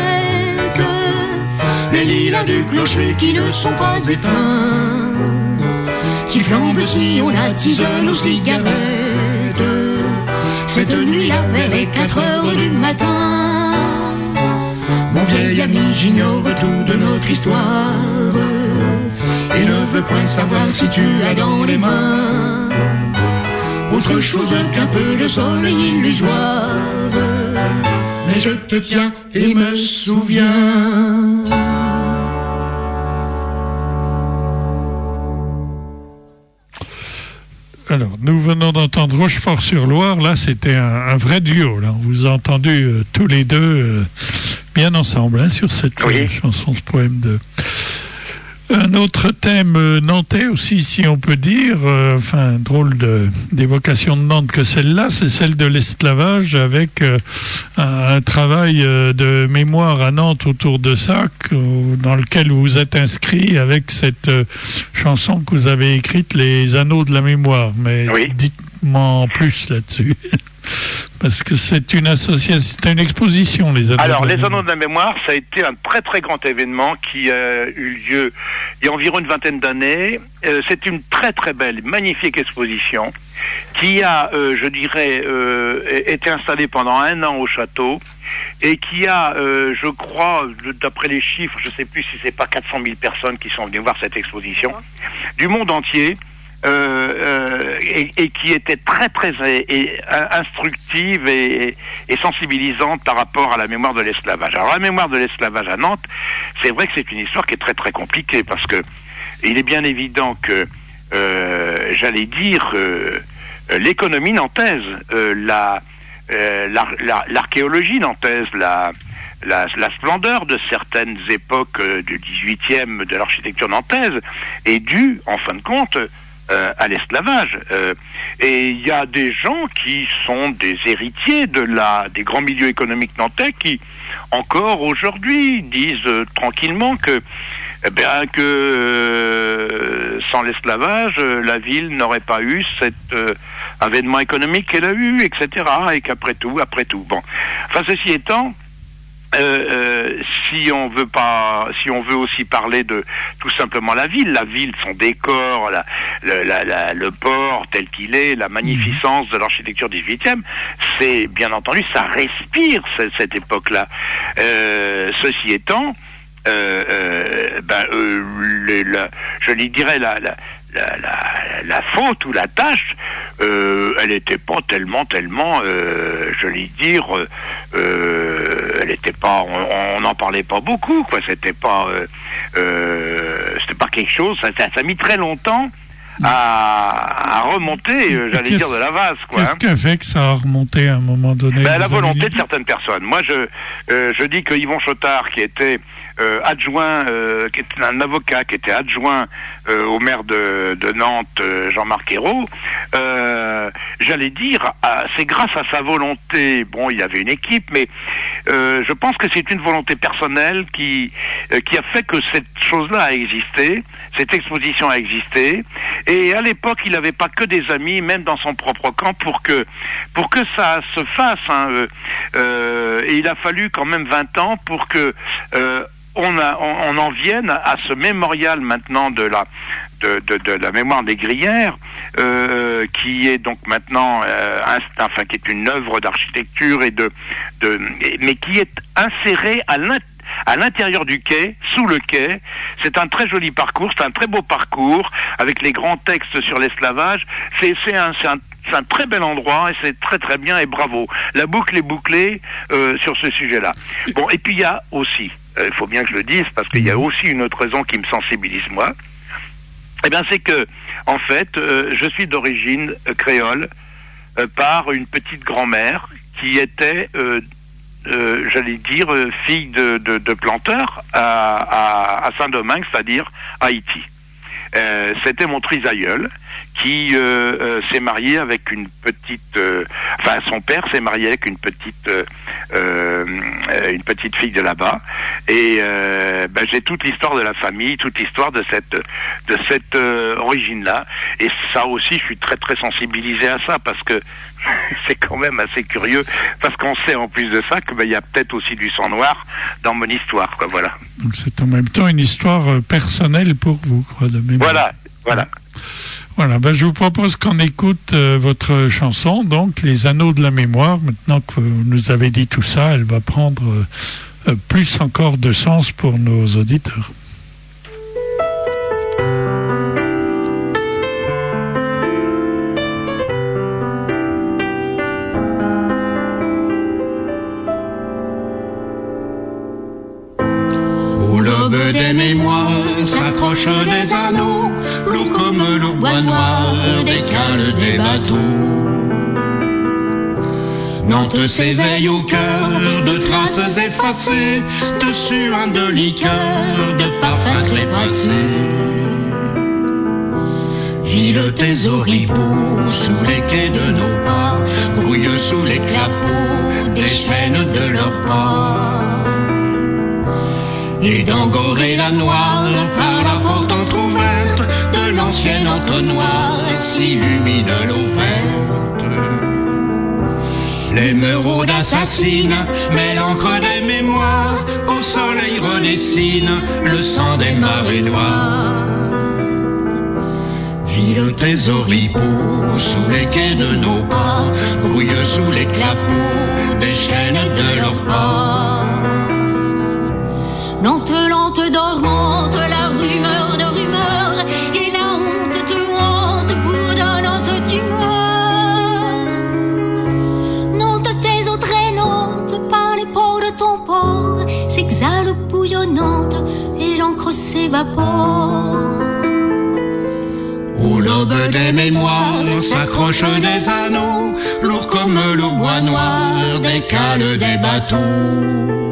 les lilas du clocher qui ne sont pas éteints, qui flambent si on attise nos cigarettes. Cette nuit-là vers les quatre heures du matin, mon vieil ami, j'ignore tout de notre histoire et ne veux point savoir si tu as dans les mains autre chose qu'un peu de soleil illusoire. Mais je te tiens et me souviens. Alors, nous venons d'entendre Rochefort-sur-Loire. Là, c'était un, un vrai duo. Là. On vous a entendu euh, tous les deux euh, bien ensemble hein, sur cette oui. euh, chanson, ce poème de... Un autre thème euh, nantais aussi, si on peut dire, euh, enfin, drôle de, d'évocation de Nantes que celle-là, c'est celle de l'esclavage avec euh, un, un travail euh, de mémoire à Nantes autour de ça, que, dans lequel vous vous êtes inscrit avec cette euh, chanson que vous avez écrite, Les Anneaux de la Mémoire. Mais oui. dites-moi en plus là-dessus. Parce que c'est une association, c'est une exposition, les Anneaux. Alors, de la les Anneaux de la Mémoire, ça a été un très très grand événement qui a eu lieu il y a environ une vingtaine d'années. Euh, c'est une très très belle, magnifique exposition qui a, euh, je dirais, euh, été installée pendant un an au château et qui a, euh, je crois, d'après les chiffres, je ne sais plus si c'est pas quatre cent mille personnes qui sont venues voir cette exposition, du monde entier. Euh, euh, et, et qui était très très et, et, instructive et, et sensibilisante par rapport à la mémoire de l'esclavage. Alors la mémoire de l'esclavage à Nantes, c'est vrai que c'est une histoire qui est très très compliquée parce que il est bien évident que euh, euh, j'allais dire, euh, l'économie nantaise, euh, la, euh, la, la, l'archéologie nantaise, la, la, la splendeur de certaines époques euh, du dix-huitième de l'architecture nantaise est due, en fin de compte, euh, à l'esclavage. Euh, et il y a des gens qui sont des héritiers de la, des grands milieux économiques nantais qui, encore aujourd'hui, disent euh, tranquillement que Eh bien, que euh, sans l'esclavage, euh, la ville n'aurait pas eu cet euh, avènement économique qu'elle a eu, et cetera. Et qu'après tout, après tout, bon. Enfin, ceci étant, euh, euh, si on veut pas, si on veut aussi parler de tout simplement la ville, la ville, son décor, la, la, la, la, le port tel qu'il est, la magnificence de l'architecture dix-huitième, c'est bien entendu, ça respire cette, cette époque-là. Euh, ceci étant. Euh, euh, ben, euh, les, la, je lui dirais la, la, la, la, la faute ou la tâche, euh, elle n'était pas tellement, tellement, euh, je lui dire, euh, elle n'était pas, on n'en parlait pas beaucoup, quoi. C'était pas, euh, euh, c'était pas quelque chose. Ça, ça, ça a mis très longtemps à, à remonter, euh, j'allais dire, de la vase, quoi. Qu'est-ce qui a fait que ça a remonté à un moment donné? Ben, la volonté de certaines personnes. Moi, je, euh, je dis que Yvon Chotard, qui était Euh, adjoint, euh, qui était un avocat qui était adjoint euh, au maire de, de Nantes, euh, Jean-Marc Ayrault, euh, j'allais dire, ah, c'est grâce à sa volonté, bon, il y avait une équipe, mais euh, je pense que c'est une volonté personnelle qui, euh, qui a fait que cette chose-là a existé, cette exposition a existé, et à l'époque, il n'avait pas que des amis, même dans son propre camp, pour que, pour que ça se fasse, hein, euh, euh, et il a fallu quand même vingt ans pour que euh, On, a, on, on en vienne à ce mémorial maintenant de la, de, de, de la mémoire des Gruyères, euh, qui est donc maintenant, euh, un, enfin qui est une œuvre d'architecture et de, de, mais qui est insérée à l'intérieur. à l'intérieur du quai, sous le quai. C'est un très joli parcours, c'est un très beau parcours, avec les grands textes sur l'esclavage. C'est, c'est, un, c'est, un, c'est un très bel endroit, et c'est très très bien, et bravo. La boucle est bouclée euh, sur ce sujet-là. Bon, et puis il y a aussi, il euh, faut bien que je le dise, parce qu'il y a aussi une autre raison qui me sensibilise moi, eh bien c'est que, en fait, euh, je suis d'origine euh, créole, euh, par une petite grand-mère qui était... Euh, Euh, j'allais dire, euh, fille de, de, de planteur à, à, à Saint-Domingue, c'est-à-dire Haïti. Euh, c'était mon trisaïeul qui euh, euh, s'est marié avec une petite... Euh, enfin, son père s'est marié avec une petite euh, euh, une petite fille de là-bas. Et euh, ben, j'ai toute l'histoire de la famille, toute l'histoire de cette, de cette euh, origine-là. Et ça aussi, je suis très très sensibilisé à ça, parce que c'est quand même assez curieux, parce qu'on sait en plus de ça que ben, y a peut-être aussi du sang noir dans mon histoire, quoi, voilà. Donc c'est en même temps une histoire euh, personnelle pour vous, quoi, de mémoire. Voilà, voilà. Voilà, ben je vous propose qu'on écoute euh, votre chanson, donc Les Anneaux de la Mémoire. Maintenant que vous nous avez dit tout ça, elle va prendre euh, plus encore de sens pour nos auditeurs. Des mémoires s'accrochent des anneaux, lourds comme le bois noir des cales des bateaux. Nantes s'éveille au cœur de traces effacées, de suint de liqueur, de parfums trépassés. Ville tes oripeaux sous les quais de nos pas, grouilleux sous les clapots des chaînes de leurs pas. Et d'Angoré la Noire, par la porte entr'ouverte de l'ancien entonnoir, s'illumine l'eau verte. Les meraudes assassinent, mais l'encre des mémoires au soleil redessine le sang des marées noires. Ville tes oripeaux sous les quais de nos pas, grouilleux sous les clapots des chaînes de leurs pas. Nantes lente dormante, la rumeur de rumeurs, et la honte te hante, bourdonnante tu meurs. Nantes tes eaux traînantes, par les ports de ton port, s'exhalent bouillonnante, et l'encre s'évapore. Où le l'aube des mémoires, s'accrochent des anneaux, lourds comme le bois noir des cales des bateaux.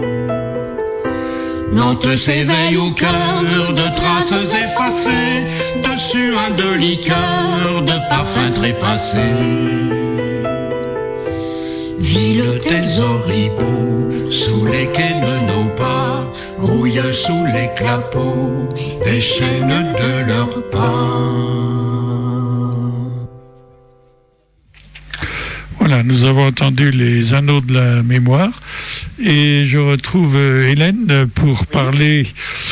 Nantes s'éveille au cœur de traces effacées, dessus un de liqueur, de parfums trépassés. Ville des oripeaux, sous les quais de nos pas, grouille sous les clapots des chaînes de leurs pas. Voilà, nous avons entendu les anneaux de la mémoire et je retrouve Hélène pour parler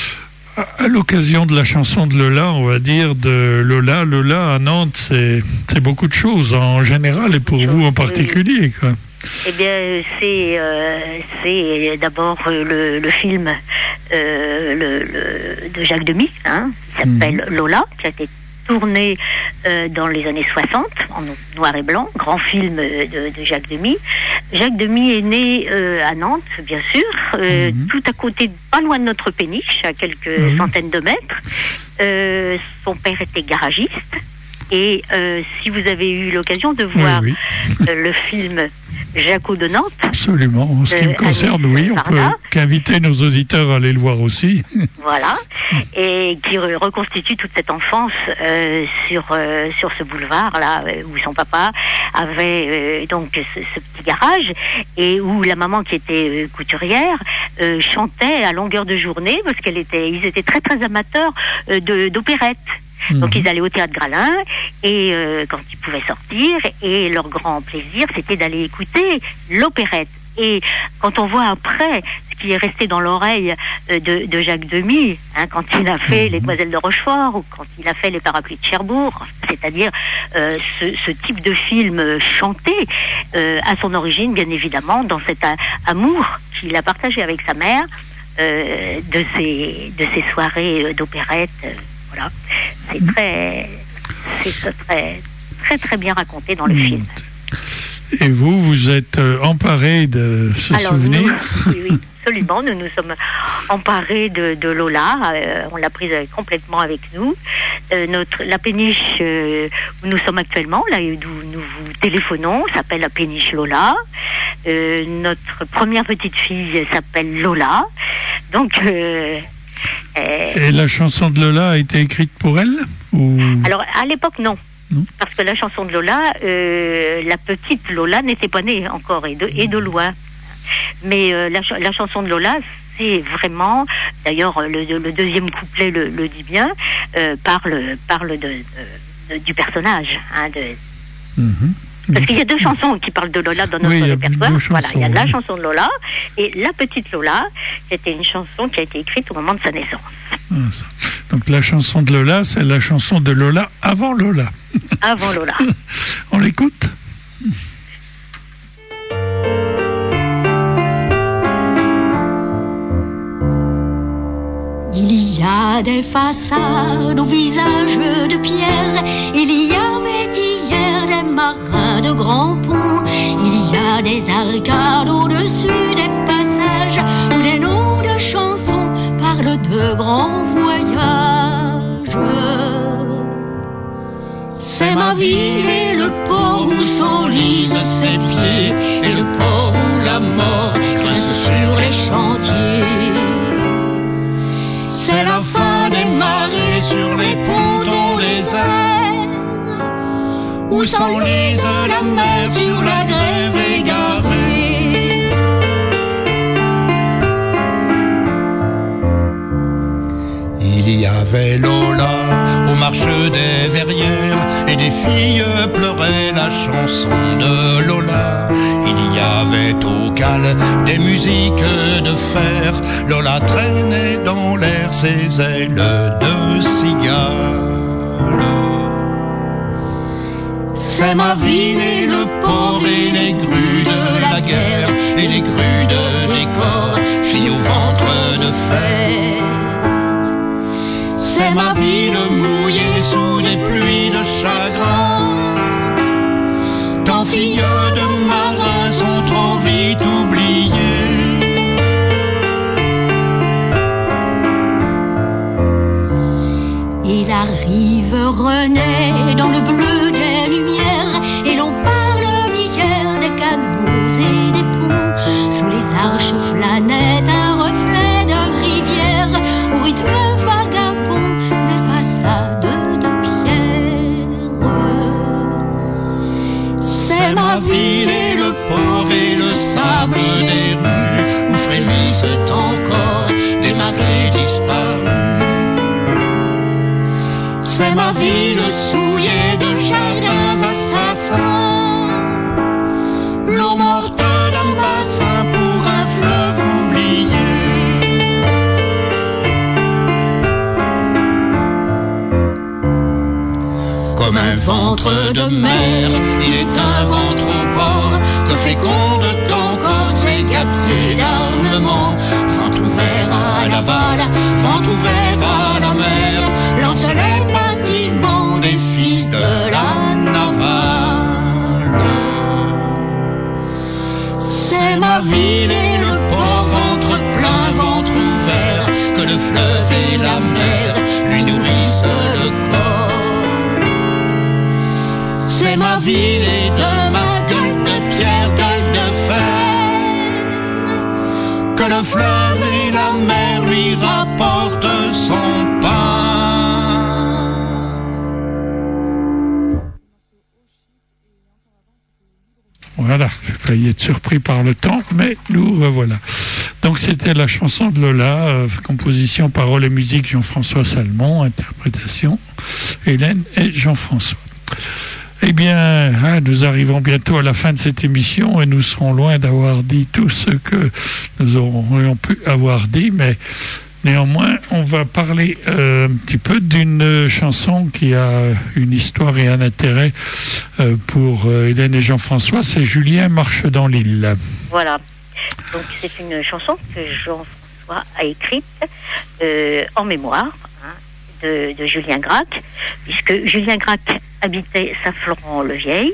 à l'occasion de la chanson de Lola, on va dire, de Lola. Lola à Nantes, c'est, c'est beaucoup de choses en général et pour vous en particulier, quoi. Eh bien, c'est, euh, c'est d'abord le, le film euh, le, le, de Jacques Demy, hein, qui s'appelle mmh. Lola, qui a été tourné euh, dans les années soixante, en noir et blanc, grand film de, de Jacques Demy. Jacques Demy est né euh, à Nantes, bien sûr, euh, mmh. tout à côté, pas loin de notre péniche, à quelques mmh. centaines de mètres. Euh, son père était garagiste, et euh, si vous avez eu l'occasion de voir oui, oui. Euh, le film Jaco de Nantes. Absolument. En ce qui me concerne, oui, on peut qu'inviter nos auditeurs à aller le voir aussi. Voilà. Et qui re- reconstitue toute cette enfance euh, sur euh, sur ce boulevard-là, où son papa avait euh, donc ce, ce petit garage, et où la maman, qui était euh, couturière, euh, chantait à longueur de journée, parce qu'elle était, ils étaient très très amateurs euh, de, d'opérette. Donc ils allaient au théâtre Gralin et euh, quand ils pouvaient sortir, et leur grand plaisir c'était d'aller écouter l'opérette. Et quand on voit après ce qui est resté dans l'oreille euh, de, de Jacques Demy, hein, quand il a fait Les Demoiselles de Rochefort ou quand il a fait Les Parapluies de Cherbourg, c'est-à-dire euh, ce, ce type de film chanté, euh, à son origine bien évidemment dans cet a- amour qu'il a partagé avec sa mère euh, de ces de ces soirées euh, d'opérette. Euh, Voilà, c'est très, c'est très, très, très bien raconté dans le mmh. film. Et vous, vous êtes emparé de ce Alors, souvenir nous, oui, oui, absolument. Nous nous sommes emparés de, de Lola. Euh, on l'a prise complètement avec nous. Euh, notre, la péniche euh, où nous sommes actuellement, là d'où nous vous téléphonons, s'appelle la péniche Lola. Euh, notre première petite fille s'appelle Lola. Donc... Euh, Et la chanson de Lola a été écrite pour elle ou... Alors, à l'époque, non. non. Parce que la chanson de Lola, euh, la petite Lola n'était pas née encore, et de, et de loin. Mais euh, la, la chanson de Lola, c'est vraiment... D'ailleurs, le, le deuxième couplet le, le dit bien, euh, parle, parle de, de, de, du personnage. Hein, de... Mm-hmm. Parce qu'il y a deux chansons qui parlent de Lola dans notre oui, répertoire. Voilà, il y a la chanson de Lola et la petite Lola, c'était une chanson qui a été écrite au moment de sa naissance. Ah, donc la chanson de Lola, c'est la chanson de Lola avant Lola. Avant Lola. On l'écoute ? Il y a des façades au visage de pierre, il y avait hier des marins de grands ponts, il y a des arcades au-dessus des passages où des noms de chansons parlent de grands voyages. C'est ma ville et le port où s'enlisent ses pieds, et le port où la mort grince sur les chantiers. C'est la fin des marées sur les pontons des airs, où s'enlise la mer sur la grève égarée. Il y avait Lola aux marches des verrières, et des filles pleuraient la chanson de Lola. Il y avait au cale des musiques de fer, Lola traînait dans l'air ses ailes de cigale. C'est ma ville et le port et les grues de la guerre, et les grues de décor, filles au ventre de fer. C'est ma ville mouillée sous des pluies de chagrin, tant filles de marins sont trop vite oubliées. Et la rive renaît reflet dans le bleu des lumières. Et l'on parle d'hier, des canaux et des ponts. Sous les arches flânettes, un reflet de rivière. Au rythme vagabond des façades de pierre. C'est ma ville et le port et le sable des rues où frémissent encore des marées disparues. C'est ma ville souillée de jardins assassins, l'eau morte d'un bassin pour un fleuve oublié. Comme un ventre de mer, il est un ventre au port que féconde encore ses gabiers d'armement. Ventre ouvert à l'aval, ventre ouvert à la mer, lance les bâtiments des fils de la navale. C'est ma ville et le port, ventre plein, ventre ouvert, que le fleuve et la mer lui nourrissent le corps. C'est ma ville et de ma gueule de pierre, gueule de fer, que le fleuve et la mer lui rapportent son pain. Voilà, j'ai failli être surpris par le temps, mais nous revoilà. Donc c'était la chanson de Lola, euh, composition, paroles et musique Jean-François Salmon, interprétation Hélène et Jean-François. Eh bien, hein, nous arrivons bientôt à la fin de cette émission et nous serons loin d'avoir dit tout ce que nous aurions pu avoir dit, mais néanmoins, on va parler euh, un petit peu d'une chanson qui a une histoire et un intérêt euh, pour euh, Hélène et Jean-François, c'est Julien marche dans l'île. Voilà. Donc c'est une chanson que Jean-François a écrite euh, en mémoire hein, de, de Julien Gracq, puisque Julien Gracq habitait Saint-Florent-le-Vieil.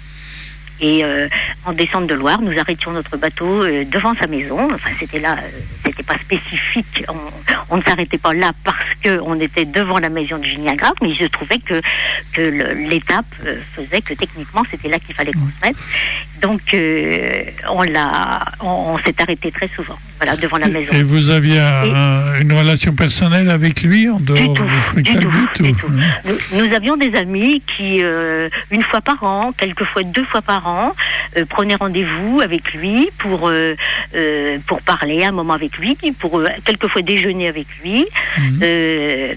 Et euh, en descente de Loire, nous arrêtions notre bateau euh, devant sa maison. Enfin, c'était là, euh, c'était pas spécifique. On, on ne s'arrêtait pas là parce que on était devant la maison de Julien Gracq, mais il se trouvait que que le, l'étape euh, faisait que techniquement c'était là qu'il fallait qu'on se mette. Donc euh, on l'a, on, on s'est arrêté très souvent. Voilà, devant la maison. Et vous aviez un, une relation personnelle avec lui en dehors du tout, du spectacle du tout, du tout. tout. Nous, nous avions des amis qui, euh, une fois par an, quelquefois deux fois par an, euh, prenaient rendez-vous avec lui pour euh, euh, pour parler un moment avec lui, pour euh, quelquefois déjeuner avec lui. Mmh. Euh,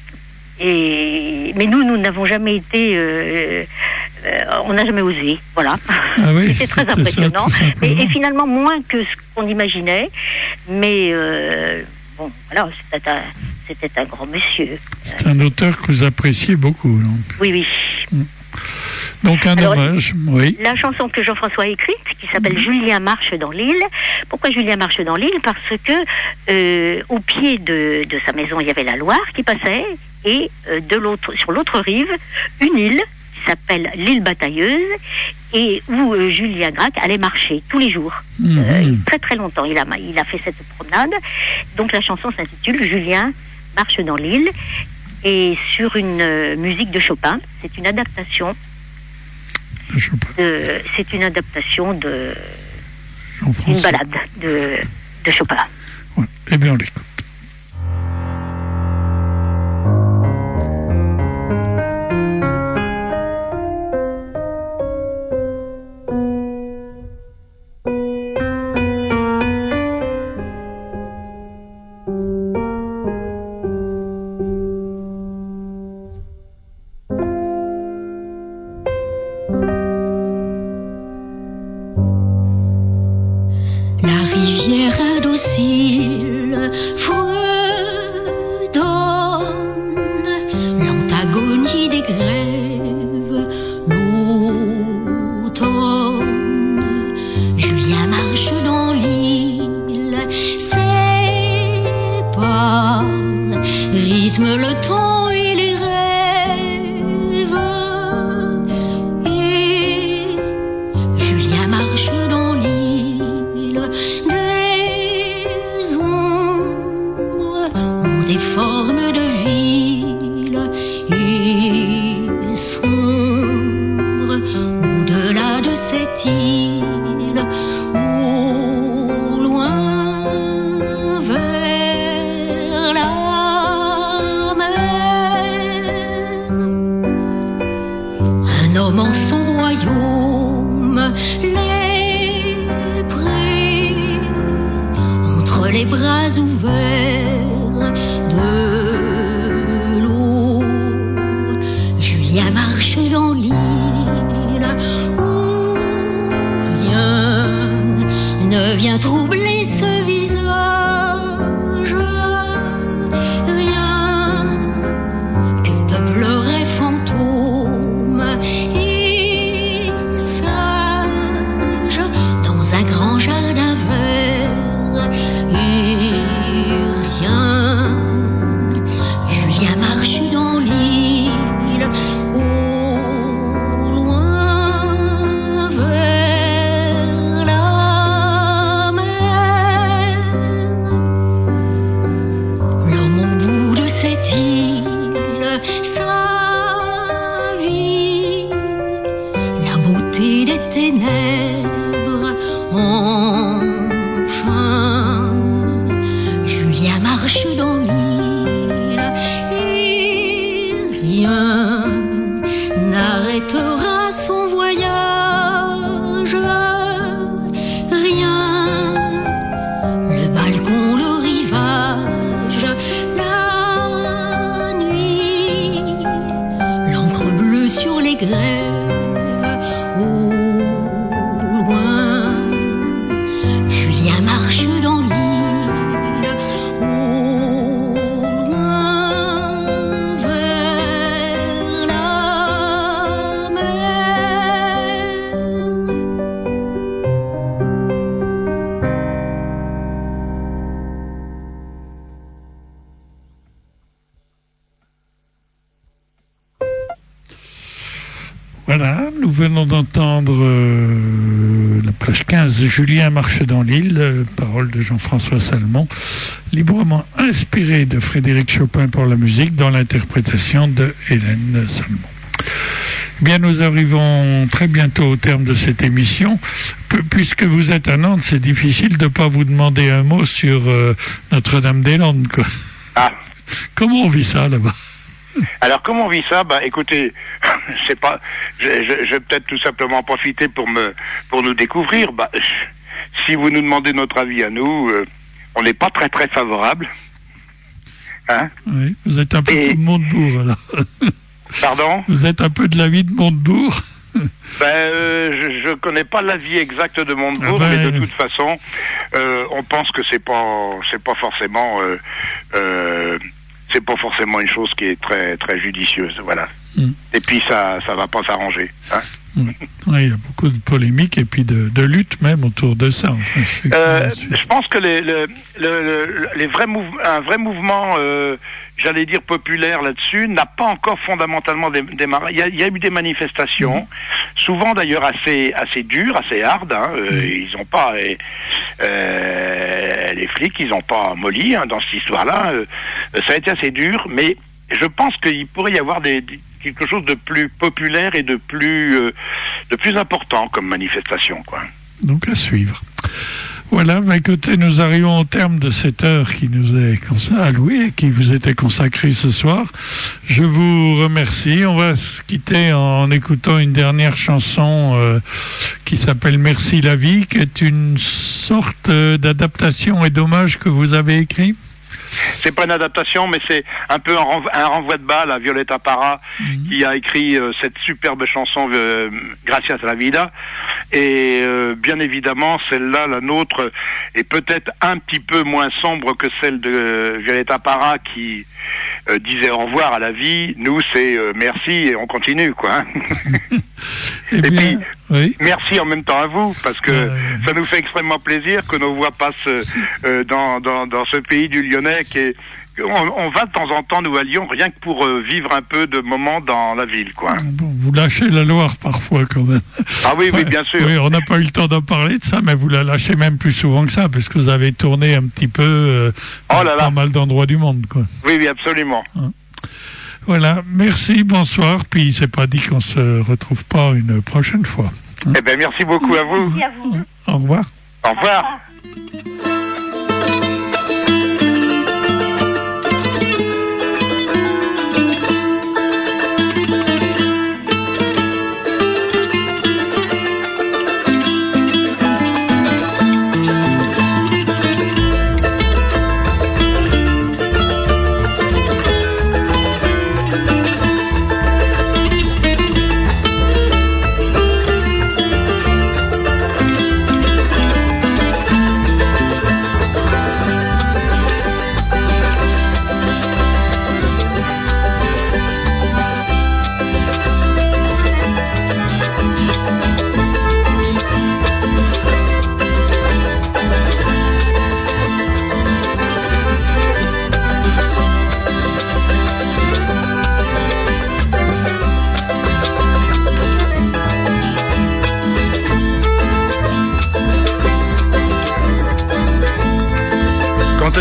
et mais nous, nous n'avons jamais été, euh, euh, on n'a jamais osé, voilà. Ah oui, c'était très impressionnant ça, et, et finalement moins que ce qu'on imaginait, mais euh, bon, voilà, c'était un, c'était un grand monsieur. C'est un auteur que vous appréciez beaucoup, donc. Oui, oui. Mmh. Donc un Alors, hommage, oui. La chanson que Jean-François a écrite, qui s'appelle mmh. Julien marche dans l'île. Pourquoi Julien marche dans l'île? Parce que euh, au pied de, de sa maison, il y avait la Loire qui passait, et euh, de l'autre, sur l'autre rive, une île qui s'appelle l'île Batailleuse, et où euh, Julien Gracq allait marcher tous les jours, mmh. euh, très très longtemps. Il a, il a fait cette promenade. Donc la chanson s'intitule Julien marche dans l'île, et sur une euh, musique de Chopin. C'est une adaptation. De, c'est une adaptation de une balade de, de Chopin. Ouais. Eh bien, on l'écoute. La rivière indocile l'homme en son royaume, les prés, entre les bras ouverts de l'eau. Julien marche dans l'île où rien ne vient troubler ce visage. Voilà, nous venons d'entendre euh, la page quinze, Julien marche dans l'île, euh, parole de Jean-François Salmon, librement inspiré de Frédéric Chopin pour la musique, dans l'interprétation de Hélène Salmon. Eh bien, nous arrivons très bientôt au terme de cette émission. P- puisque vous êtes à Nantes, c'est difficile de ne pas vous demander un mot sur euh, Notre-Dame-des-Landes, quoi. Ah. Comment on vit ça là-bas ? Alors, comment on vit ça ? Bah, écoutez, je sais pas, je, je, je vais peut-être tout simplement profiter pour me, pour nous découvrir. Bah, si vous nous demandez notre avis à nous, euh, on n'est pas très très favorable. Hein ? Oui, vous êtes un peu Et... de Montebourg, alors. Pardon ? Vous êtes un peu de l'avis de Montebourg ? Ben, euh, je, je connais pas l'avis exact de Montebourg, ah ben... mais de toute façon, euh, on pense que c'est pas, c'est pas forcément. Euh, euh, c'est pas forcément une chose qui est très très judicieuse, voilà. Mm. Et puis ça ça va pas s'arranger. Hein. Mm. Oui, il y a beaucoup de polémiques et puis de, de luttes même autour de ça. Enfin, je, euh, je pense que les, les, les, les vrais mouv- un vrai mouvement, euh, j'allais dire populaire là-dessus, n'a pas encore fondamentalement dé- démarré. Il y, a, il y a eu des manifestations, mm. souvent d'ailleurs assez assez dures, assez hardes. Hein. Euh, mm. Ils ont pas et, euh, les flics, ils ont pas molli hein, dans cette histoire-là. Euh, ça a été assez dur, mais je pense qu'il pourrait y avoir des, des quelque chose de plus populaire et de plus euh, de plus important comme manifestation, quoi. Donc à suivre. Voilà, bah écoutez, nous arrivons au terme de cette heure qui nous est allouée, qui vous était consacrée ce soir. Je vous remercie. On va se quitter en écoutant une dernière chanson euh, qui s'appelle Merci la vie, qui est une sorte d'adaptation et d'hommage que vous avez écrit. C'est pas une adaptation, mais c'est un peu un, renvo- un renvoi de balle à Violeta Parra, mmh. qui a écrit euh, cette superbe chanson euh, Gracias a la vida. Et euh, bien évidemment, celle-là, la nôtre, est peut-être un petit peu moins sombre que celle de euh, Violeta Parra qui euh, disait au revoir à la vie. Nous, c'est euh, merci et on continue, quoi. Hein. eh et bien, puis, oui. merci en même temps à vous, parce que euh... ça nous fait extrêmement plaisir que nos voix passent euh, dans, dans, dans ce pays du Lyonnais qui est... On, on va de temps en temps, nous, à Lyon, rien que pour euh, vivre un peu de moments dans la ville, quoi. Bon, vous lâchez la Loire parfois, quand même. Ah oui, enfin, oui, bien sûr. Oui, on n'a pas eu le temps d'en parler de ça, mais vous la lâchez même plus souvent que ça, parce que vous avez tourné un petit peu euh, oh là là. pas mal d'endroits du monde, quoi. Oui, oui, absolument. Hein. Voilà, merci, bonsoir, puis c'est pas dit qu'on se retrouve pas une prochaine fois. Hein. Eh bien, merci beaucoup à vous. Merci à vous. Au revoir. Au revoir.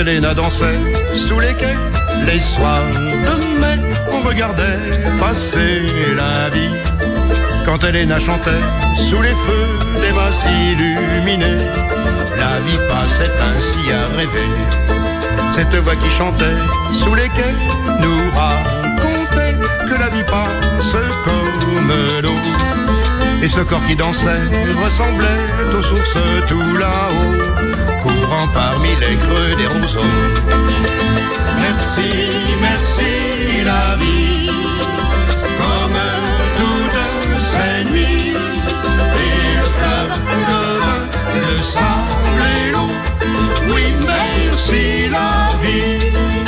Elena dansait sous les quais, les soirs de mai, on regardait passer la vie. Quand Elena chantait sous les feux des vases illuminés, la vie passait ainsi à rêver. Cette voix qui chantait sous les quais nous racontait que la vie passe comme l'eau. Et ce corps qui dansait ressemblait aux sources tout là-haut, courant parmi les creux des roseaux. Merci, merci la vie, comme toutes ces nuits, et le fleuve, le vin, le sable et l'eau. Oui, merci la vie.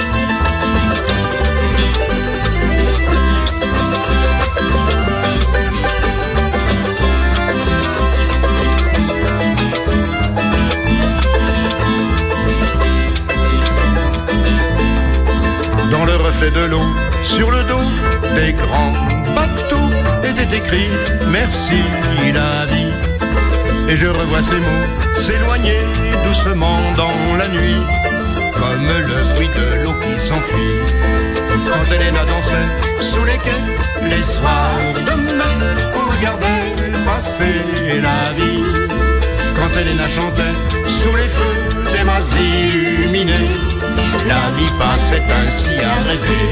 Dans le reflet de l'eau, sur le dos des grands bateaux, était écrit merci la vie. Et je revois ces mots s'éloigner doucement dans la nuit, comme le bruit de l'eau qui s'enfuit. Quand Elena dansait sous les quais, les soirs de mai, on regardait passer la vie. Quand Elena chantait sous les feux des mâts illuminés, la vie passait ainsi à rêver.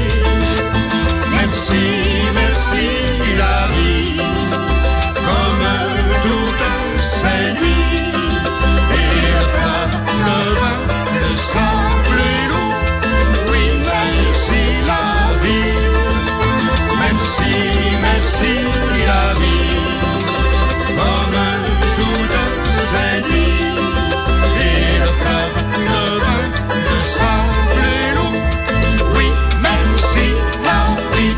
Merci, merci la vie, comme toutes ces nuits, et le fleuve, le vin, le sable et l'eau. Oui, merci la vie, merci, merci la vie, comme toutes ces nuits, et le fleuve, le vin, le sable et l'eau. Oui, merci la vie.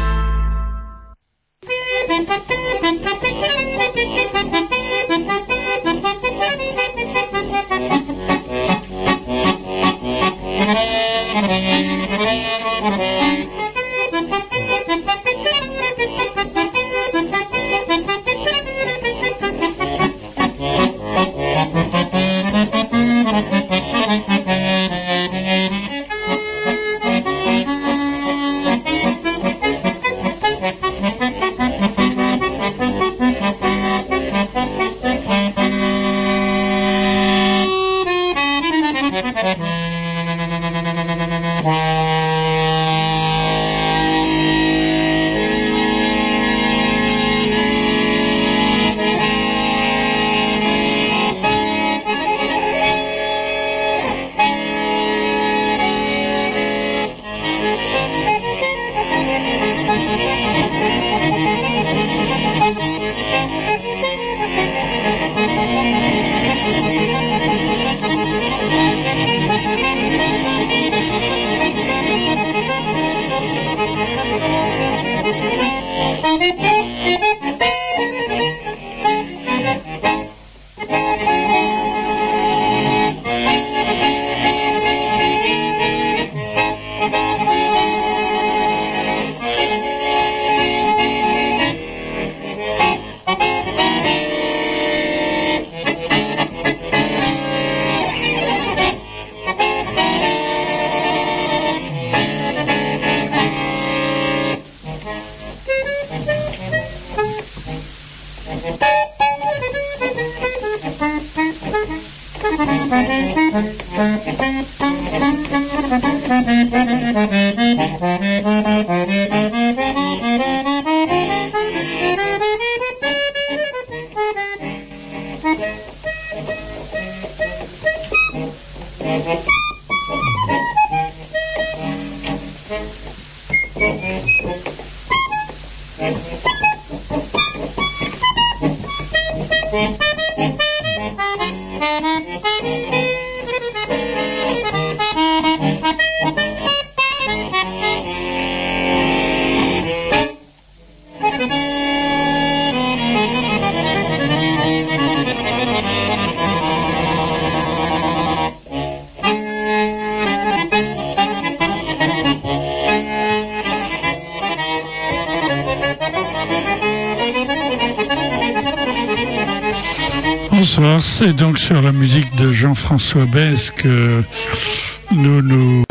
Bonsoir, c'est donc sur la musique de Jean-François Besse que nous nous